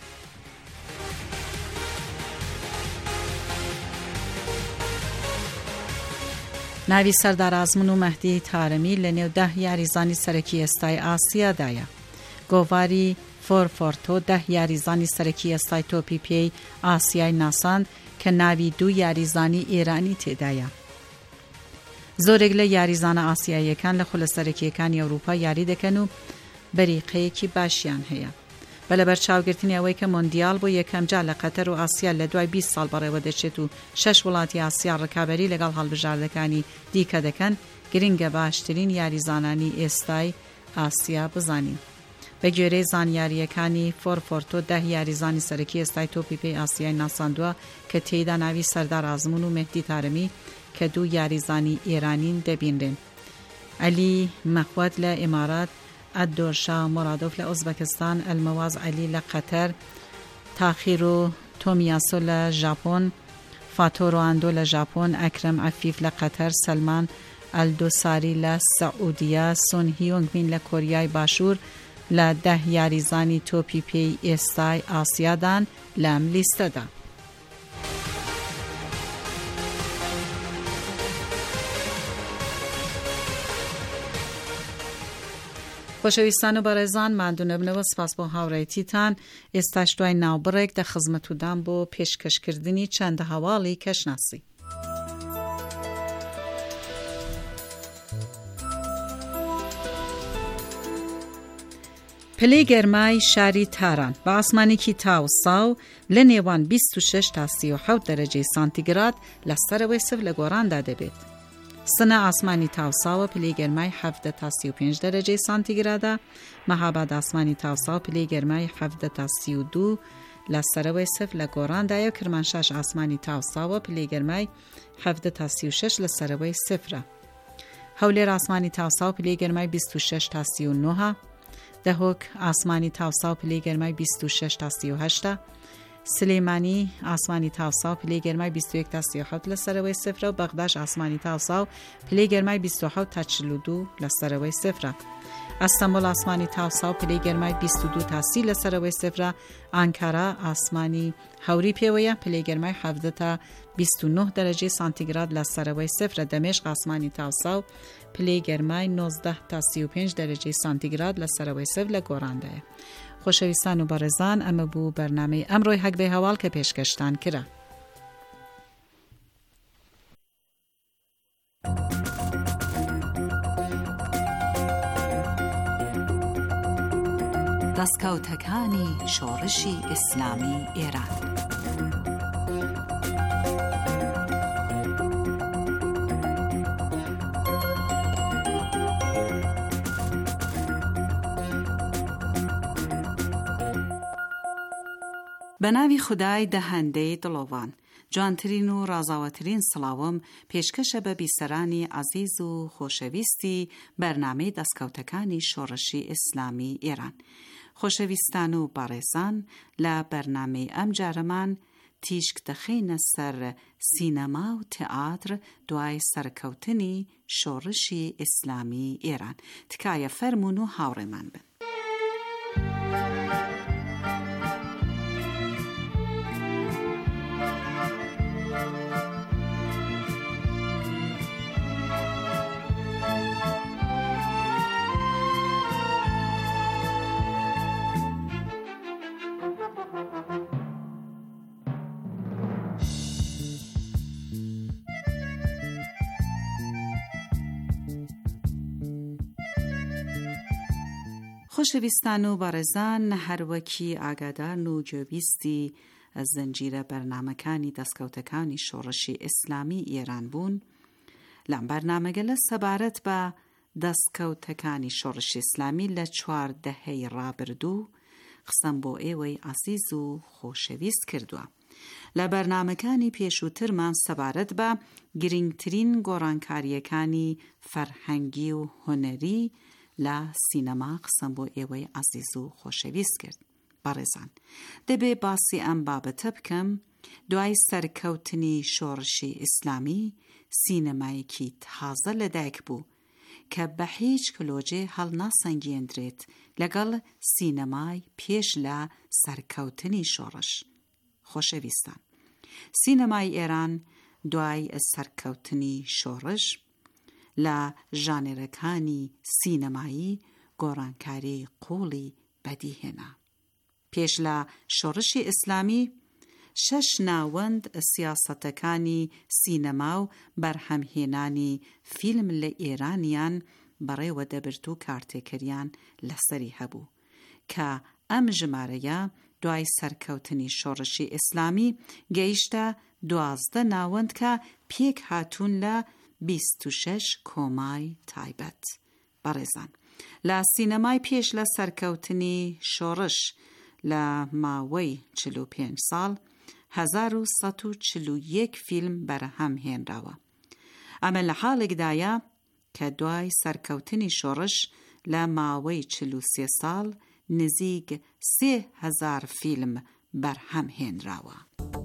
ناوی سەردار ئازمون و مەهدی تارەمی لە نێو 10 یاریزانی سەرەکی ئێستای ئاسیادایە. گۆڤاری فۆرفۆرتۆ 10 یاریزانی سەرەکی ئێستای تۆپی پێی ئاسیای ناساند کە ناوی 2 یاریزانی ئێرانی تێدایە. زۆرێک لە یاریزانە ئاسیاییەکان لە خولەسەرەکیەکانی ئەوروپا یاری دەکەن و بەریقەیەکی باشیان هەیە. بە لەبەر چاوگرتنی ئەوەی کە مۆندیال بۆ یەکەم جار لە قەتەر و ئاسیا لە دوای 20 ساڵ بەڕێوە دەچێت و 6 وڵاتی ئاسیا ڕکابەری لەگەڵ هەڵبژاردەکانی دیکە دەکەن، گرنگە باشترین یاریزانانی ئێستای ئاسیا بزانین. بە گوێرەی زانیاریەکانی فۆرفۆرتۆ 10 یاریزانی سەرەکی ئێستای تۆپی پێی ئاسیای ناساندووە کە تێیدا ناوی سەردار ئازمون و مهدی تارمی کە 2 یاریزانی ئێرانین دەبینرێن. عەلی مەخوەت لە ئیمارات، ئەدۆرشا مۆرادۆف لە ئۆزبەکستان، ئەلمەواز عەلی لە قەتەر، تاخیرۆ تۆمیاسۆ لە ژاپۆن، فاتۆرۆ ئاندۆ لە ژاپۆن، ئەکرەم عەفیف لە قەتەر، سەلمان ئەلدۆساری لە سەعودیە، سۆن هیۆنگمین لە کۆریای باشوور لە 10 یاریزانی تۆپی پێی ئێستای ئاسیادان لەم لیستەدا. خۆشەویستان و بەڕێزان، ماندوو نەبنەوە، سپاس بۆ هاوڕێیتیتان. ئێستاش دوای ناوبڕێک دە خزمەتتودان بۆ پێشکەشکردنی چەندە هەواڵی کەشناسی. پلەی گەرمای شاری تاران بە ئاسمانێکی تاوساو لە نێوان 26 تا 37 دەرەجەی سانتیگراد لە سەرەوەی سف لە گۆڕاندا دەبێت. سنە ئاسمانی تاوساوە پلەی گەرمای 17 تا 35 دەرەجەی سانتیگرادە. مەهاباد ئاسمانی تاوساو پلەی گەرمای 17 تا 32 لە سەرەوەی سف لە گۆڕاندایە. کرمانشاش ئاسمانی تاوساوە پلەی گەرمای 17 تا 36 لە سەرەوەی سفرە. هەولێر ئاسمانی تاوساو پلەی گەرمای 26 تا 39. دهۆک ئاسمانی تاوساو پلەی گەرمای 26 تا 38. سلێمانی ئاسمانی تاوساو پلەی گەرمای 21 تا 37 لە سەرەوەی سفرە و بەغداش ئاسمانی تاوساو پلەی گەرمای 27 تا 42 لە سەرەوەی سفرە. ئەستەمبۆل ئاسمانی تاوساو پلەی گەرمای 22 تا 30 لە سەرەوەی سفرە. ئانکارا ئاسمانی هەوری پێوەیە پلەی گەرمای 17 تا 29 دەرەجەی سانتیگراد لە سەرەوەی سفرە. دەمێشق ئاسمانی تاوساو پلەی گەرمای 19 تا 35 دەرەجەی سانتیگراد لە سەرەوەی سف لە گۆڕاندایە. خۆشەویستان و بەڕێزان، ئەمە بوو بەرنامەی ئەمڕۆی هەکبەی هەواڵ کە پێشکەشتان کرا. دەستکەوتەکانی شۆڕشی ئیسلامی ئێران. بە ناوی خودای دەهەندەی دڵۆڤان، جوانترین و ڕازاوەترین سڵاوم پێشکەشە بە بیسەرانی عەزیز و خۆشەویستی بەرنامەی دەستکەوتەکانی شۆڕشی ئیسلامی ئێران. خۆشەویستان و بەڕێزان، لە بەرنامەی ئەم جارەمان تیشک دەخینە سەر سینەما و تئاتر دوای سەرکەوتنی شۆڕشی ئیسلامی ئێران. تکایە فەرمون و هاوڕێمان بن. خۆشەویستان و بەڕێزان، هەروەکی ئاگادارن و گوێبیستی زنجیرە بەرنامەکانی دەستکەوتەکانی شۆڕشی ئیسلامی ئێران بوون، لەم بەرنامەگە لە سەبارەت بە دەستکەوتەکانی شۆڕشی ئیسلامی لە 4 دەهەی ڕابردوو قسەم بۆ ئێوەی عەزیز و خۆشەویست کردووە. لە بەرنامەکانی پێشووترمان سەبارەت بە گرنگترین گۆڕانکاریەکانی فەرهەنگی و هونەری لە سینەما قسەم بۆ ئێوەی عەزیز و خۆشەویست کرد. بەڕێزان، دەبێ باسی ئەم بابەتە بکەم. دوای سەرکەوتنی شۆڕشی ئیسلامی سینەمایەکی تازە لەدایک بوو کە بە هیچ کلۆجێ هەڵناسەنگێندرێت لەگەڵ سینەمای پێش لە سەرکەوتنی شۆڕش. خۆشەویستان، سینەمای ئێران دوای سەرکەوتنی شۆڕش لە ژانێرەکانی سینەمایی گۆڕانکاری قوڵی بەدیهێنا. پێش لە شۆڕشی ئیسلامی 6 ناوەند سیاسەتەکانی سینەما و بەرهەمهێنانی فیلم لە ئێرانیان بەڕێوە دەبرد و کارتێکەریان لەسەری هەبوو کە ئەم ژمارەیە دوای سەرکەوتنی شۆڕشی ئیسلامی گەیشتە 12 ناوەند کە پێک هاتوون لە 26 کۆمای تایبەت. بەڕێزان، لە سینەمای پێش لە سەرکەوتنی شۆڕش لە ماوەی 45 ساڵ 1141 فیلم بەرهەم هێنراوە. ئەمە لە حاڵێکدایە کە دوای سەرکەوتنی شۆڕش لە ماوەی 43 ساڵ نزیک 3000 فیلم بەرهەم هێنراوە.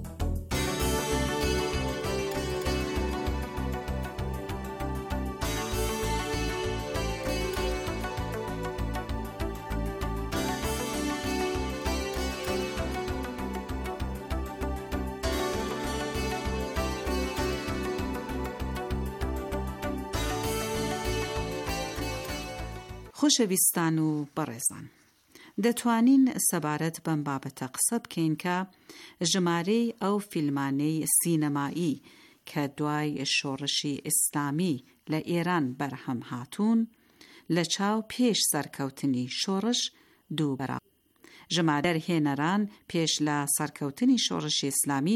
خۆشەویستان و بەڕێزان، دەتوانین سەبارەت بەم بابەتە قسە بکەین کە ژمارەی ئەو فیلمانەی سینەمایی کە دوای شۆڕشی ئیسلامی لە ئێران بەرهەم هاتوون لە چاو پێش سەرکەوتنی شۆڕش دوو بەراورد. ژمارە هێنەران پێش لە سەرکەوتنی شۆڕشی ئیسلامی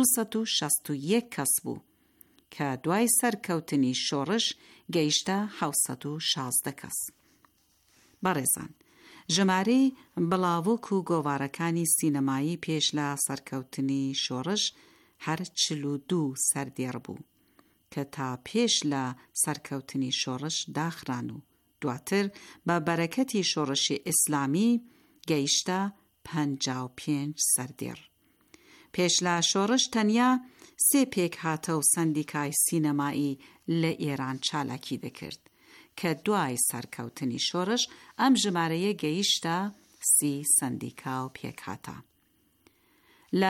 261 کەس بوو کە دوای سەرکەوتنی شۆڕش گەیشتە 716 کەس. بەڕێزان، ژمارەی بڵاوک و گۆوارەکانی سینەمایی پێش لە سەرکەوتنی شۆڕش هەر 42 سەردێڕ بوو کە تا پێش لە سەرکەوتنی شۆڕش داخران و دواتر بە بەرەکەتی شۆڕشی ئیسلامی گەیشتە 55 سەردێڕ. پێش لە شۆڕش تەنیا 3 پێک هاتە و سەندیکای سینەمایی لە ئێران چالاکی دەکرد کە دوای سەرکەوتنی شۆڕش ئەم ژمارەیە گەیشتە 30 سەندیکا و پێک هاتە. لە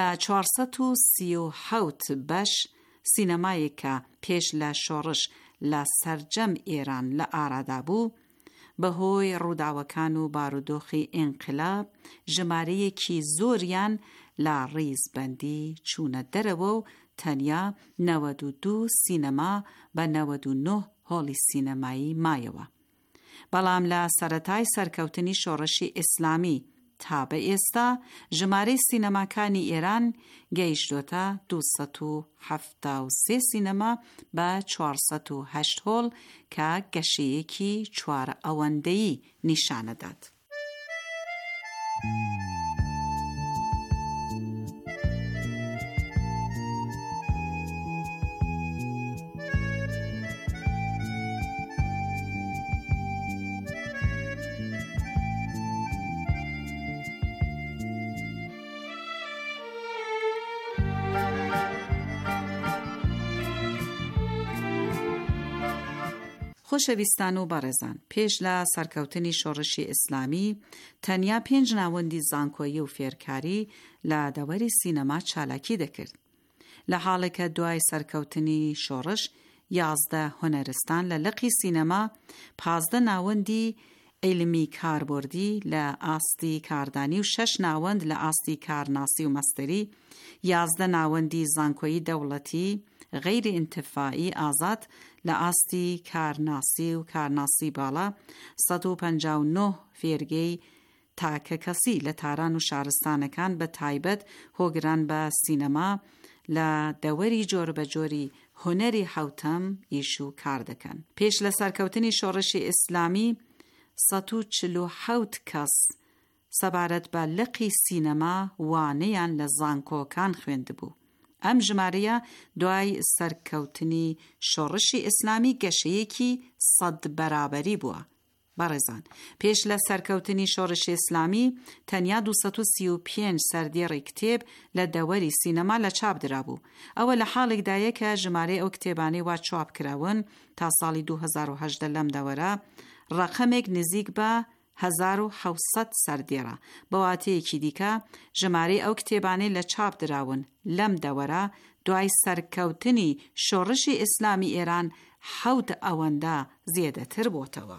437 بەش سینەمایەکە پێش لە شۆڕش لە سەرجەم ئێران لە ئارادا بوو، بەهۆی ڕووداوەکان و بارودۆخی ئینقلاب ژمارەیەکی زۆریان لە ڕیزبەندی چوونە دەرەوە و تەنیا 92 سینەما بە 99 هۆڵی سینەمایی مایەوە. بەڵام لە سەرەتای سەرکەوتنی شۆڕشی ئیسلامی تا بە ئێستا ژمارەی سینەماکانی ئێران گەیشتۆتە 273 سینەما بە 408 هۆڵ کە گەشەیەکی 4 ئەوەندەیی نیشانەدات. خۆشەویستان و بەڕێزان، پێش لە سەرکەوتنی شۆڕشی ئیسلامی تەنیا 5 ناوەندی زانکۆیی و فێرکاری لە دەوەری سینەما چالاکی دەکرد. لە حاڵێکە دوای سەرکەوتنی شۆڕش 11 هونەرستان لە لەقی سینەما، 15 ناوەندی علمی کاربردی لە ئاستی کاردانی و 6 ناوەند لە ئاستی کارناسی و مەستەری، 11 ناوەندی زانکۆیی دەوڵەتی غیر انتفاعی ئازاد لە ئاستی کارناسی و کارناسی باڵا، 159 فێرگەی تاکە کەسی لە تاران و شارستانەکان بە تایبەت هۆگران بە سینەما لە دەوەری جۆربەجۆری هونەری حوتەم ئیش و کار دەکەن. پێش لە سەرکەوتنی شۆڕشی ئیسلامی 147 کەس سەبارەت بە لەقی سینەما وانەیان لە زانکۆکان خوێندبوو. ئەم ژمارەیە دوای سەرکەوتنی شۆڕشی ئیسلامی گەشەیەکی 100 بەرابەری بووە. بەڕێزان، پێش لە سەرکەوتنی شۆڕشی ئیسلامی تەنیا 235 سەردێڕی کتێب لە دەوەری سینەما لە چاپ درابوو. ئەوە لە حاڵێکدایە کە ژمارەی ئەو کتێبانەی وا چاپ کراون تا ساڵی 2018 لەم دەوەرە ڕقەمێک نزیک بە 1700 سەردێڕە. بەواتەیەکی دیکە ژمارەی ئەو کتێبانەی لە چاپ دراون لەم دەوەرە دوای سەرکەوتنی شۆڕشی ئیسلامی ئێران 7 ئەوەندە زیێدەتر بۆتەوە.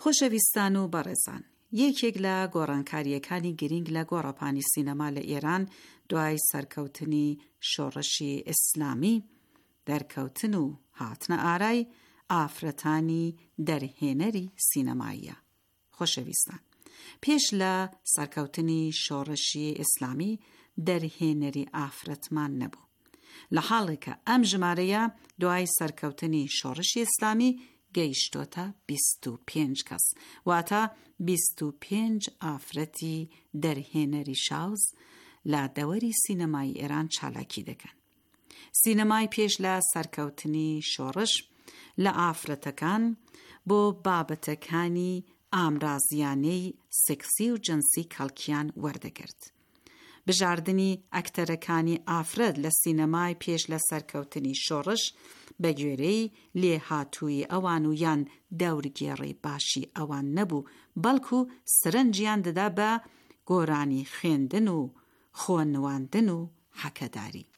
خۆشەویستان و بەڕێزان، یەکێک لە گۆڕانکاریەکانی گرنگ لە گۆڕەپانی سینەما لە ئێران دوای سەرکەوتنی شۆڕشی ئیسلامی دەرکەوتن و هاتنە ئارای ئافرەتانی دەرهێنەری سینەماییە. خۆشەویستان، پێش لە سەرکەوتنی شۆڕشی ئیسلامی دەرهێنەری ئافرەتمان نەبوو. لە حاڵێکە ئەم ژمارەیە دوای سەرکەوتنی شۆڕشی ئیسلامی گەیشتۆتە 25 کەس، واتە 25 ئافرەتی دەرهێنەری شاوز لە دەوەری سینەمای ئێران چالاکی دەکەن. سینەمای پێش لە سەرکەوتنی شۆڕش لە ئافرەتەکان بۆ بابەتەکانی ئامرازیانەی سێکسی و جنسی کەڵکیان وەردەگرت. بژاردننی ئەکتەرەکانی ئافرەت لە سینەمای پێش لە سەرکەوتنی شۆڕش بە گوێرەی لێهاتووی ئەوان و یان دەورگێڕی باشی ئەوان نەبوو، بەڵکو سرنجیان دەدا بە گۆرانی خوێندن و خۆنواندن و حەکەداری.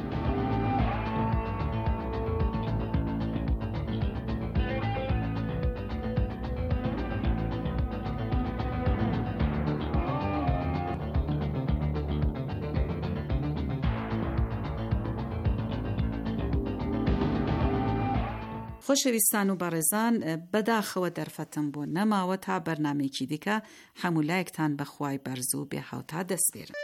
خۆشەویستان و بەڕێزان، بەداخەوە دەرفەتم بۆ نەماوە تا بەرنامێکی دیکە هەموو لایەکتان بەخوای بەرز و بێهاوتا دەست بێرن.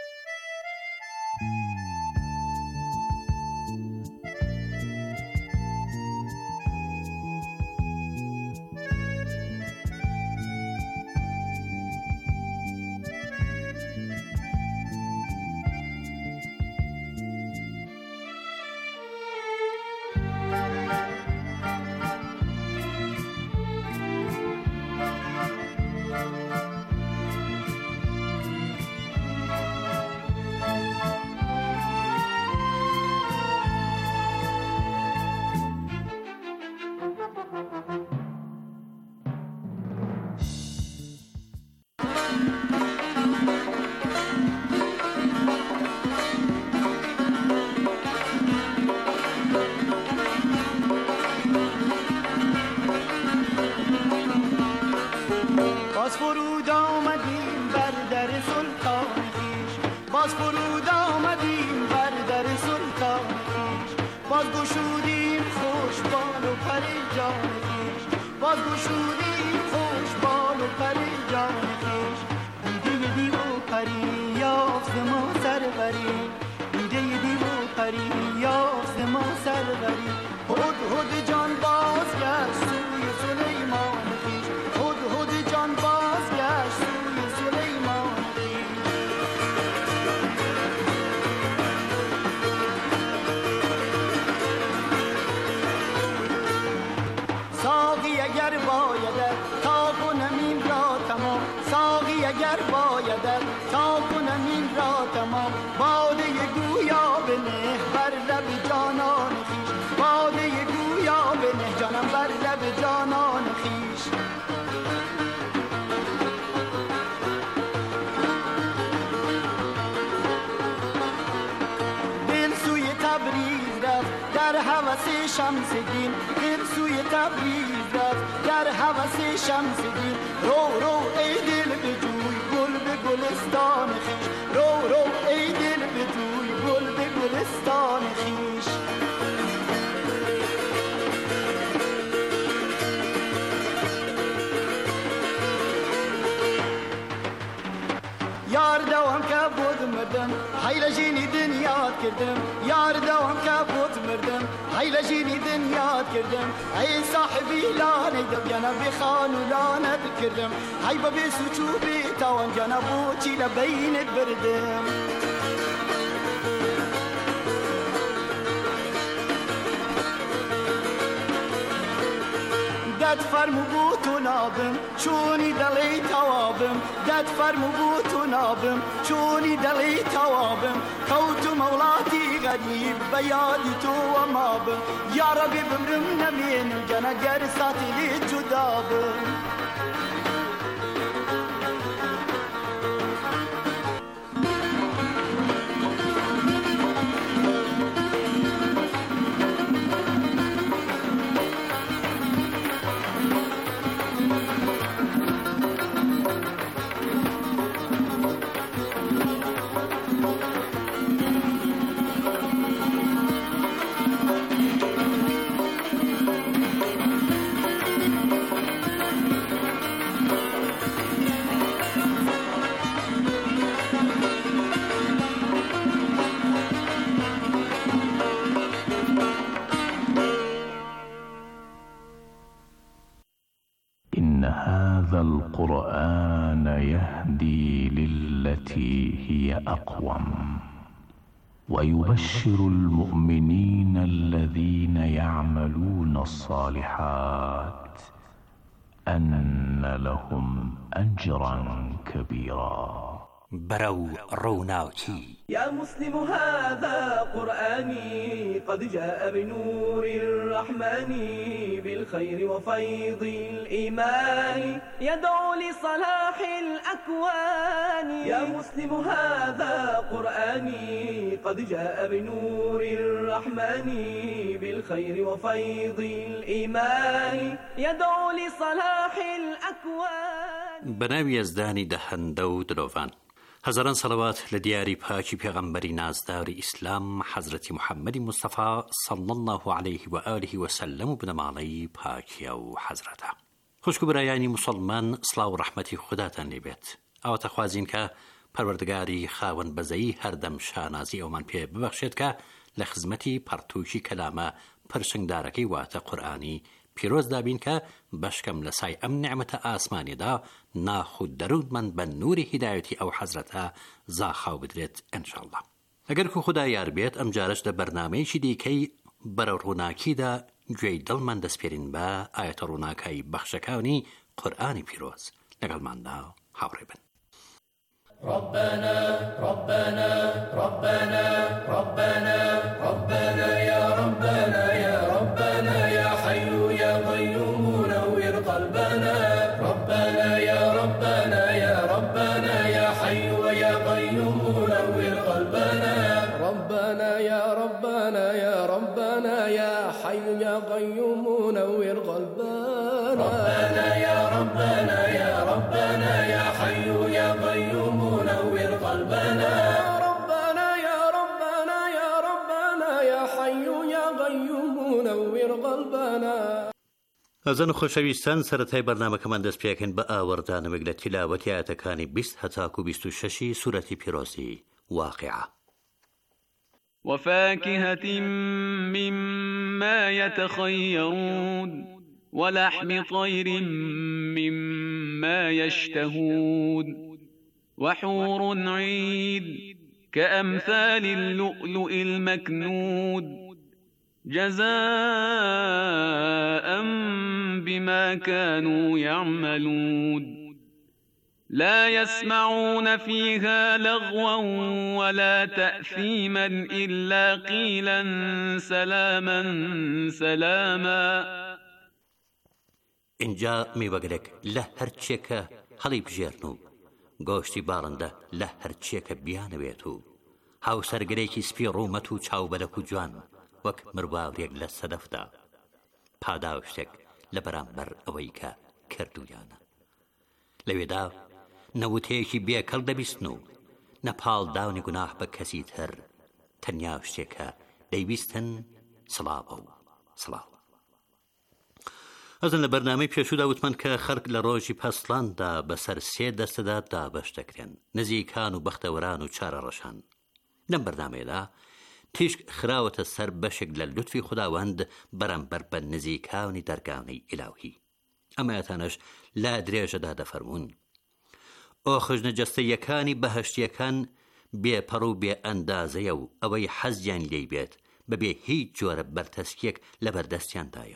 باز فرود آمدیم بر در سلطان خویش، باز فرود آمدیم بر در سلطان خویش، باز گشودیم خوش بال و پر جان خویش، باز گشودیم خوش بال و پر جان خویش. دیده دیو و پری یافت ما سروری، دیده دیو و پری یافت ما سروری. هد هد جان باز گشت سوی سلیمان خویش، هد هد جان باز گشت سوی سلیمان خویش. ساقی اگر بایدت تا کنم این را تمام، ساقی اگر بایدت تا کنم این را تمام. باده گویا بنه بر لب جانان خویش، باده گویا بنه جانم بر لب جانان خویش. دل سوی تبریز رفت در هوس شمس دین، دل سوی تبریز رفت در هوس شمس دین. رو رو ای دل بجوی گل به گلستان خویش، رو رو ای دل بجوی گل به گلستان خویش. یار دوام که بود مردم حیل جینی دنیات کردم، یار دوام که بود مردم حیل جینی دنیات کردم. ای صاحبی لانه دم جانا بخان و لانه بکردم، ای ببی سوچو بی تاوان جانا بوچی لبینت بردم. داد فرمو بوتو نابم چونی دلی توابم، داد فرمو بوتو نابم چونی دلی توابم. کوتو مولاتي غريب بيادي تو ومابم، يا ربي بمرم نمين جنا جرساتي لي جدابم. القرآن يهدي للتي هي أقوم ويبشر المؤمنين الذين يعملون الصالحات أن لهم أجرا كبيرا. برو روناوكي يا مسلم هذا قرآني قد جاء بنور الرحمن بالخير وفيض الإيمان يدعو لصلاح الأكوان. يا مسلم هذا قرآني قد جاء بنور الرحمن بالخير وفيض الإيمان يدعو لصلاح الأكوان. بناوي يزداني دهن دود روفان هزاران صلوات لدياري پاکی پیغمبری نازدار اسلام حضرت محمد مصطفى صلى الله عليه وآله وسلم بنماڵی پاکی و حضرته. خوشکو برایانی مسلمان صلاة و رحمتی خداتان لێبێت. ئەوە تەخوازین کە پەروەردگاری خاوەن بەزەیی هەردەم شانازی ئەومان پێ ببەخشێت کە لە خزمەتی پەرتووکی کەلامە پرسنگدارەکەی واتە قورئانی پیرۆز دابین کە بەشکەم لە سای ئەم نعمەتە ئاسمانیدا ناخود دەروونمان بە نوری هیدایەتی ئەو حەزرەتە زاخاو بدرێت ئینشاءالله. ئەگەر کو خدا یار بێت ئەم جارش لە بەرنامەیەکی دیکەی بەرە ڕووناکیدا گوێی دڵمان دەسپێرین بە ئاەتە ڕووناکایی بەخشەکانی قورئانی پیرۆز. لەگەڵماندا هاوڕێ بن. ربنا ربنا ربنا ربنا ربنا يا ربنا يا ربنا يا حي يا قيوم نور قلبنا. ربنا يا ربنا يا ربنا يا حي يا قيوم نور قلبنا. ربنا يا ربنا يا ربنا يا حي يا قيوم نور قلبنا. ربنا يا ربنا يا ربنا يا حي يا قيوم نور قلبنا. ربنا يا ربنا يا ربنا يا حي يا قيوم نور قلبنا. ئەزان خۆشەویستان سەرەتای بەرنامەکەمان دەست پێکەن بە ئاوەردانەوەک لە تیلاوەتی ئاەتەکانی 20 هەتاکو 26 سورەتی پیرۆزی واقعە. وفاكهة مما يتخيرون ولحم طير مما يشتهون وحور عين كأمثال اللؤلؤ المكنود جزاء بما كانوا يعملون لا يسمعون فيها لغوا ولا تأثيما إلا قيلا سلاما سلاما. اینجا میوەگرێک لە هەرچێکە هەڵی بژێرن و گۆشتی باڵندە لە هەرچێکە بیانەوێت و هاوسەرگرێکی سپی ڕوومەت و چاوبەلەک و جوان وەک مرواورێک لە سەدەفدا پاداشتێک لە بەرامبەر ئەوەی کە کردویانە. لەوێدا نەوتەیەکی بێکەڵ دەبیستن و نەپاڵ داونی گوناح بە کەسی تر تەنیا شتێکە دەیویستن سڵاوە و سڵاو. ئەزن لە بەرنامەی پێشودا وتمان کە خەڵک لە ڕۆژی پەسڵاندا بەسەر 3 دەستەدا دابەش دەکرێن: نزیکان و بەختەوەران و چارە ڕەشان. لەم بەرنامەیەدا تیشک خراوەتە سەر بەشێک لە لوتفی خوداوەند بەرامبەر بە نزیکاونی دەرگاونەی ئیلاوی. ئەمایەتانەش لا درێژەدا دەفەرمون: ئۆخژنە جەستەیەکانی بەهەشتیەکان بێپەڕ و بێ ئەندازەیە و ئەوەی حەزیان لێی بێت بەبێ هیچ جۆرە بەرتەسکیەک لە بەردەستیاندایە.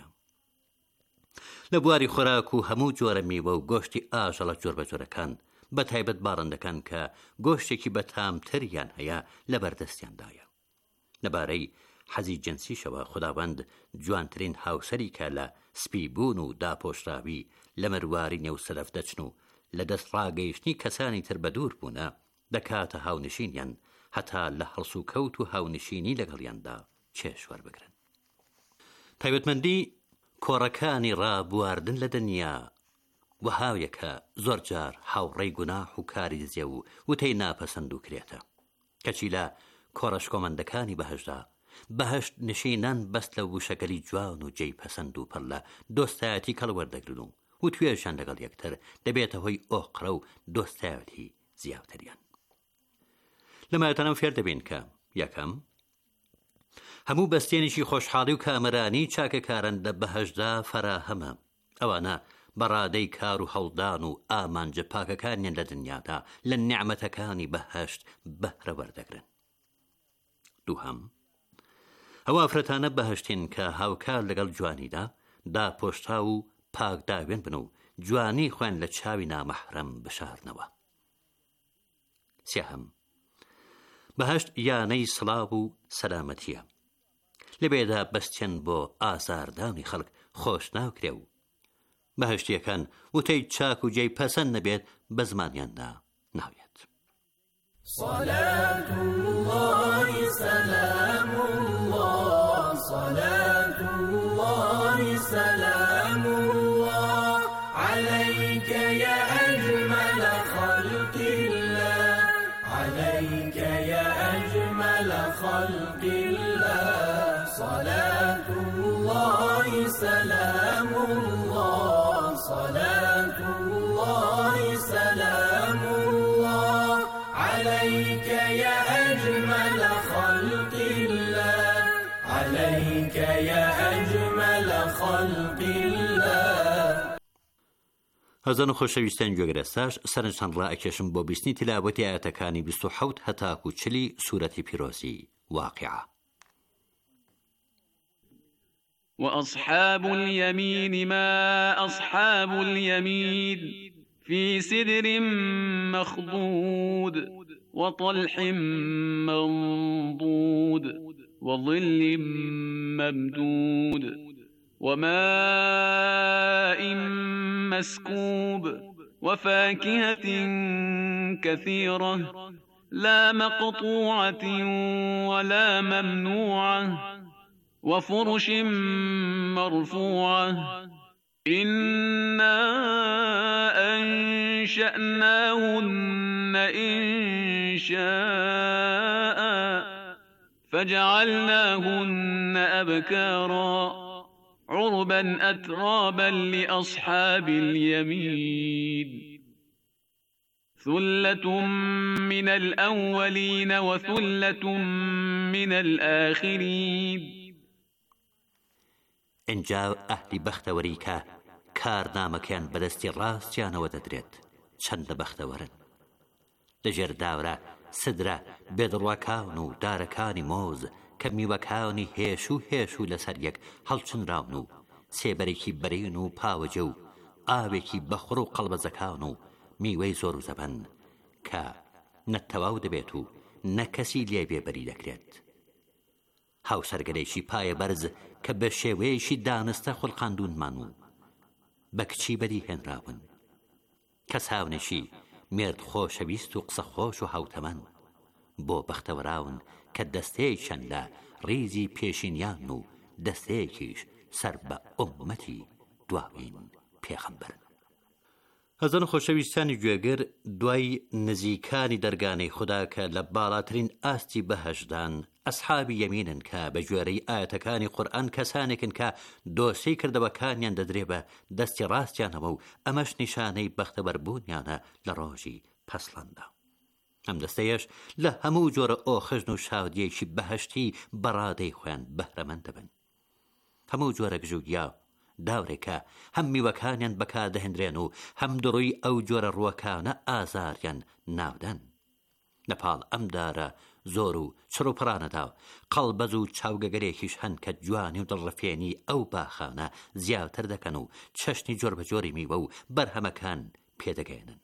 لە بواری خۆراک و هەموو جۆرە میوە و گۆشتی ئاژەڵە جۆربەجۆرەکان بە تایبەت باڕندەکان کە گۆشتێکی بەتامتریان هەیە لە بەردەستیاندایە. لەبارەی حەزی جنسیشەوە خوداوەند جوانترین هاوسەری کە لە سپیبوون و داپۆشراوی لە مرواری نێو سەرەف دەچن و لە دەست ڕاگەیشتنی کەسانی تر بە دوور بوونە دەکاتە هاونشینیان هەتا لە هەڵس و کەوت و هاونشینی لەگەڵیاندا چێشوەر بگرن. تایبەتمەندی کۆڕەکانی ڕابواردن لە دنیا وهاویەکە زۆر جار هاوڕێی گوناح و کاری دزیە و وتەی ناپەسەند و کرێتە. کەچی لە کۆڕەش کۆمەندەکانی بەهەشدا بەهەشت نشینان بەست لە وشەگەلی جوان و جێی پەسەند و پڕ لە دۆستایەتی کەڵوەردەگرن و توێژیان لەگەڵ یەکتر دەبێتە هۆی ئۆقرە و دۆستایەتی زیاتریان. لەمایەتانم فێر دەبین کە یەکەم هەموو بەستێنێکی خۆشحاڵی و کامەرانی چاکەکارن لە بەهەشدا فەراهەمە. ئەوانە بەڕادەی کار و هەڵدان و ئامانجە پاکەکانیان لە دنیادا لە نیعمەتەکانی بەهەشت بەهرە وەردەگرن. دووهەم، ئەوە ئافرەتانە بەهەشتین کە هاوکار لەگەڵ جوانیدا داپۆشتا و پاکداوێن بن و جوانی خوێن لە چاوی نامەحرەم بشارنەوە. سێهەم، بەهەشت یانەی سڵاو و سەلامەتیە، لەبێدا بەستێن بۆ ئازاردانی خەڵک خۆش ناوکرێ و بەهەشتیەکان وتەی چاک و جێی پەسەند نەبێت بە زمانیاندا ناوێت. صلاة الله سلام الله صلاة الله سلام الله عليك يا أجمل خلق الله عليك يا أجمل خلق الله صلاة الله سلام الله صلاة الله سلام الله عليك يا أجمل خلق الله عليك يا أجمل خلق الله. هەزان و خۆشەویستان گوێگرەستاش سەرنجتان ڕائەکێشم بۆ بیستنی تیلاوەتی ئاەتەکانی 27 هەتاکو 40 سوورەتی پیرۆزی واقعە. وأصحاب اليمين ما أصحاب اليمين في سدر مخضود وطلح منضود وظل ممدود وماء مسكوب وفاكهة كثيرة لا مقطوعة ولا ممنوعة وفرش مرفوعة إنا أنشأناهن إنشاء فجعلناهن أبكارا عربا أترابا لأصحاب اليمين ثلة من الأولين وثلة من الآخرين. ئەنجا ئەهلی بەختەوەری کە کارنامەکەیان بەدەستی ڕاستیانەوە دەدرێت چەندە بەختەوەرن. لەژێر داورە سدرە بێدڕواکاون و دارەکانی مۆز کە میوەکانی هێش و لەسەر یەک هەڵچنراون و سێبەرێکی بەرین و پاوەجە و ئاوێکی بەخڕ و قەڵبەزەکان و میوەی زۆر و زەبەن کە نەتەواو دەبێت و نەکەسی لێ بێبەری دەکرێت. هاوسەرگەلێکی پایە بەرز کە بە شێوەیەشی دانستە خوڵقاندونمان و بە کچی بەری هێنراون، کە ساونێکی مرد خۆشەویست و قسە خۆش و هاوتەمەن بۆ بەختەوەراون کە دەستەیەکیان لە ڕیزی پێشینیان و دەستەیەکیش سەر بە ئومەتی دواوین پێغەمبەر. هەزان خۆشەویستانی گوێگر دوای نزیکانی دەرگانەی خوددا کە لە باڵاترین ئاستی بەهەشدان ئەسحابی یەمینن کە بە گوێرەی ئاەتەکانی قورئان کەسانێکن کە دۆسەی کردەوەکانیان دەدرێ بە دەستی ڕاستیانەوە و ئەمەش نیشانەی بەختەوەربوونیانە لە ڕۆژی پەسڵەندا. ئەم دەستەیەش لە هەموو جۆرە ئۆخژن و شادیەکی بەهەشتی بەڕادەی خۆیان بەهرەمەند دەبن. هەموو جۆرە گژوگیا داورێکە هەم میوەکانیان بەکاردەهێنرێن و هەم دڕووی ئەو جۆرە ڕووەکانە ئازاریان ناودەن. لەپاڵ ئەم دارە زۆر و چڕوپڕانەدا قەڵبەز و چاوگەگەرێکیش هەن کە جوانی و دڵڕەفێنی ئەو باخانە زیاتر دەکەن و چەشنی جۆر بەجۆری میوە و بەرهەمەکان پێدەگەێنن.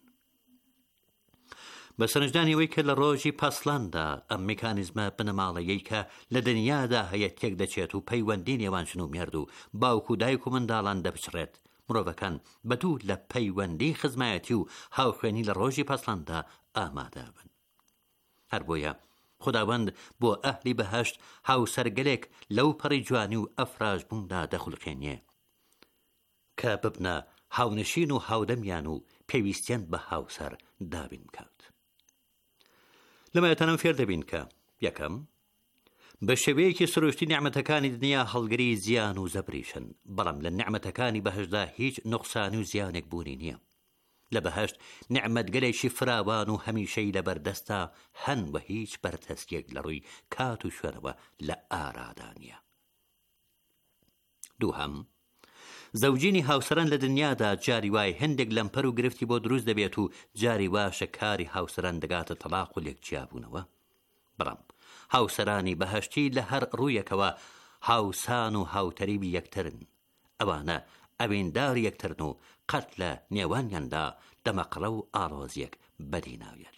بە سەرنجدانیەوەی کە لە ڕۆژی پەسڵاندا ئەم میکانیزمە بنەماڵەیەی کە لە دنیادا هەیە تێک دەچێت و پەیوەندی نێوان ژن و مێرد و باوک و دایک و منداڵان دەبچڕێت، مرۆڤەکان بەدوو لە پەیوەندی خزمایەتی و هاوخوێنی لە ڕۆژی پەسڵاندا ئامادە بن. هەر بۆیە خوداوەند بۆ ئەهلی بەهەشت هاوسەرگەلێک لەو پەڕی جوانی و ئەفراش بووندا دەخولقێنێ کە ببنە هاونشین و هاودەمیان و پێویستیان بە هاوسەر دابین بکات. لەمایەتەنەم فێر دەبین کە یەکەم بە شێوەیەکی سروشتی نیعمەتەکانی دنیا هەڵگری زیان و زەبریشن، بەڵام لە نیعمەتەکانی بەهەشتدا هیچ نوقسانی و زیانێک بوونی نییە. لە بەهەشت نیعمەتگەلێکی فراوان و هەمیشەی لەبەردەستە هەن و هیچ بەرتەسکێک لە ڕووی کات و شوێنەوە لە ئارادا نییە. دووهەم زەوجینی هاوسەران لە دنیادا جاری وای هەندێک لەمپەر و گرفتی بۆ دروست دەبێت و جاری واشە کاری هاوسەران دەگاتە تەلاق و لێکجیابوونەوە. بەڵام هاوسەرانی بەهەشتی لە هەر ڕوویەکەوە هاوسان و هاوتەریبی یەکترن. ئەوانە ئەویندار یەکترن و قەت لە نێوانیاندا دەمەقڕە و ئاڵۆزیەک بەدی ناوێت.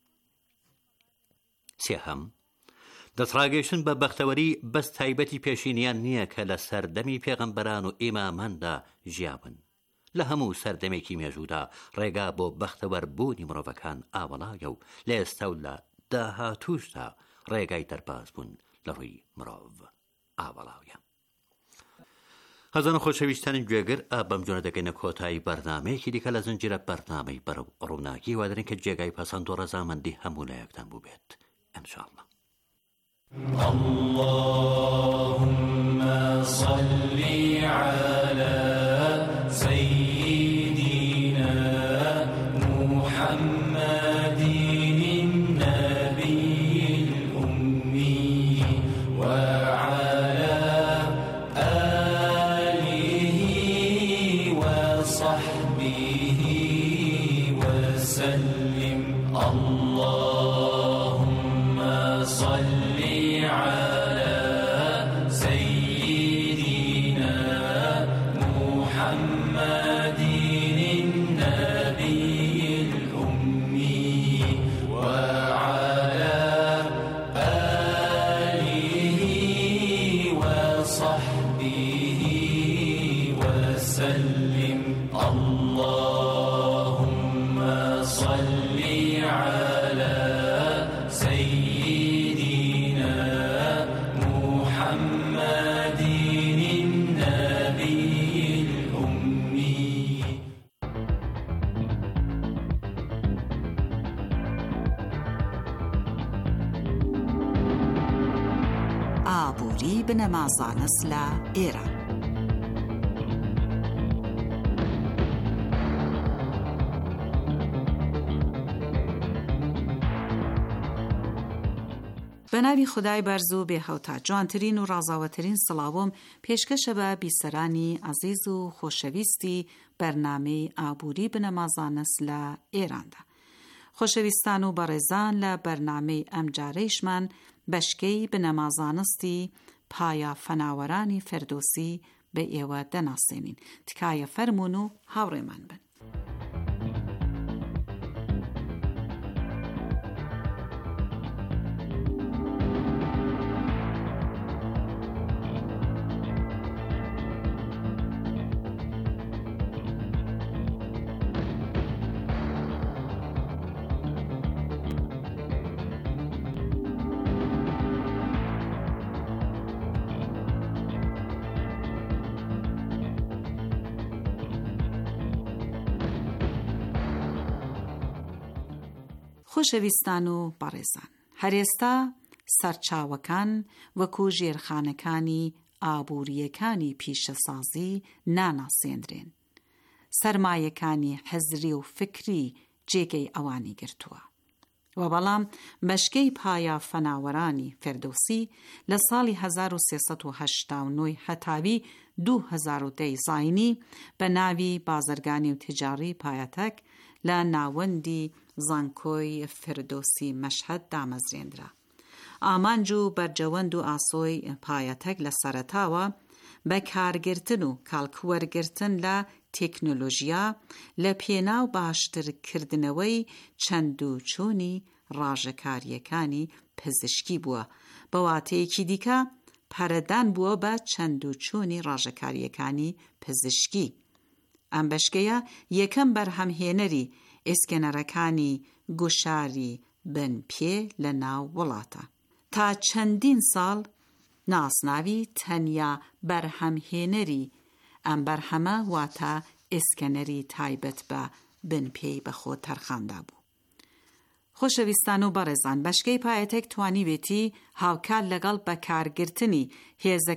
سێهەم، دەسڕاگەیشتن بە بەختەوەری بەس تایبەتی پێشینیان نییە کە لە سەردەمی پێغەمبەران و ئیماماندا ژیابن. لە هەموو سەردەمێکی مێژوودا ڕێگا بۆ بەختەوەربوونی مرۆڤەکان ئاوەڵایە و لە ئێستا و لە داهاتووشدا ڕێگای دەرباز بوون لە ڕووی مرۆڤ ئاوەڵاویە. هەزان خۆشەویستانی گوێگر بەم جۆرە دەگەینە کۆتایی بەرنامەیەکی دیکە لە زنجیرە بەرنامەی بەرەو ڕووناکی وادرین کە جێگای پەسەند و ڕەزامەندی هەموو لایەکتان بوو بێت ئینشاءالله. اللهم صل على سيدنا محمد النبي الأمي وعلى آله وصحبه وسلم. اللهم صل على سيدنا محمد النبي الأمي وعلى آله وصحبه وسلم. اللهم صل على سيدنا محمد النبي الأمي. ئابووری بنەمازانست لە ئێران. بە ناوی خودای بەرز و بێهەوتا جوانترین و ڕازاوەترین سڵاوم پێشکەشە بە بیسەرانی عەزیز و خۆشەویستی بەرنامەی ئابووری بنەمازانست لە ئێراندا. خۆشەویستان و بەڕێزان، لە بەرنامەی ئەمجارەیشمان بەشکەی بنەمازانستی پایە فەناوەرانی فەردۆسی بە ئێوە دەناسێنین. تکایە فەرمون و هاوڕێمان بن. خۆشەویستان و بەڕێزان، هەرێستا سەرچاوەکان وەکو ژێرخانەکانی ئابووریەکانی پیشەسازی ناناسێنرێن. سەرمایەکانی حەزری و فکری جێگەی ئەوانی گرتووە. و بەڵام بەشکەی پایە فەناوەرانی فێردۆسی لە ساڵی 1389 هەتاوی 2010 زاینی بە ناوی بازرگانی و تجاری پایەتەک لە ناوەندی زانکۆی فردۆسی مەشهەد دامەزرێنرا. ئامانج و بەرجەوەند و ئاسۆی پایەتەک لە سەرەتاوە بە کارگرتن و کاڵکوەرگرتن لە تێکنۆلۆژیا لە پێناو باشترکردنەوەی چەند و چۆنی ڕاژەکاریەکانی پزیشکی بووە. بە واتەیەکی دیکە پەرەدان بووە بە چەند و چۆنی ڕاژەکاریەکانی پزیشکی. ئەم بەشکەیە یەکەم بەرهەمهێنەری ئێسکێنەرەکانی گوشاری بن پێ لە ناو وڵاتە. تا چەندین ساڵ ناسناوی تەنیا بەرهەمهێنەری ئەم بەرهەمە واتە ئێسکەنەری تایبەت بە بنپێی بەخۆ تەرخاندا بوو. خۆشەویستان و بەڕێزان، بەشکەی پایەتێک توانی بێتی هاوکار لەگەڵ بەکارگرتنی هێزە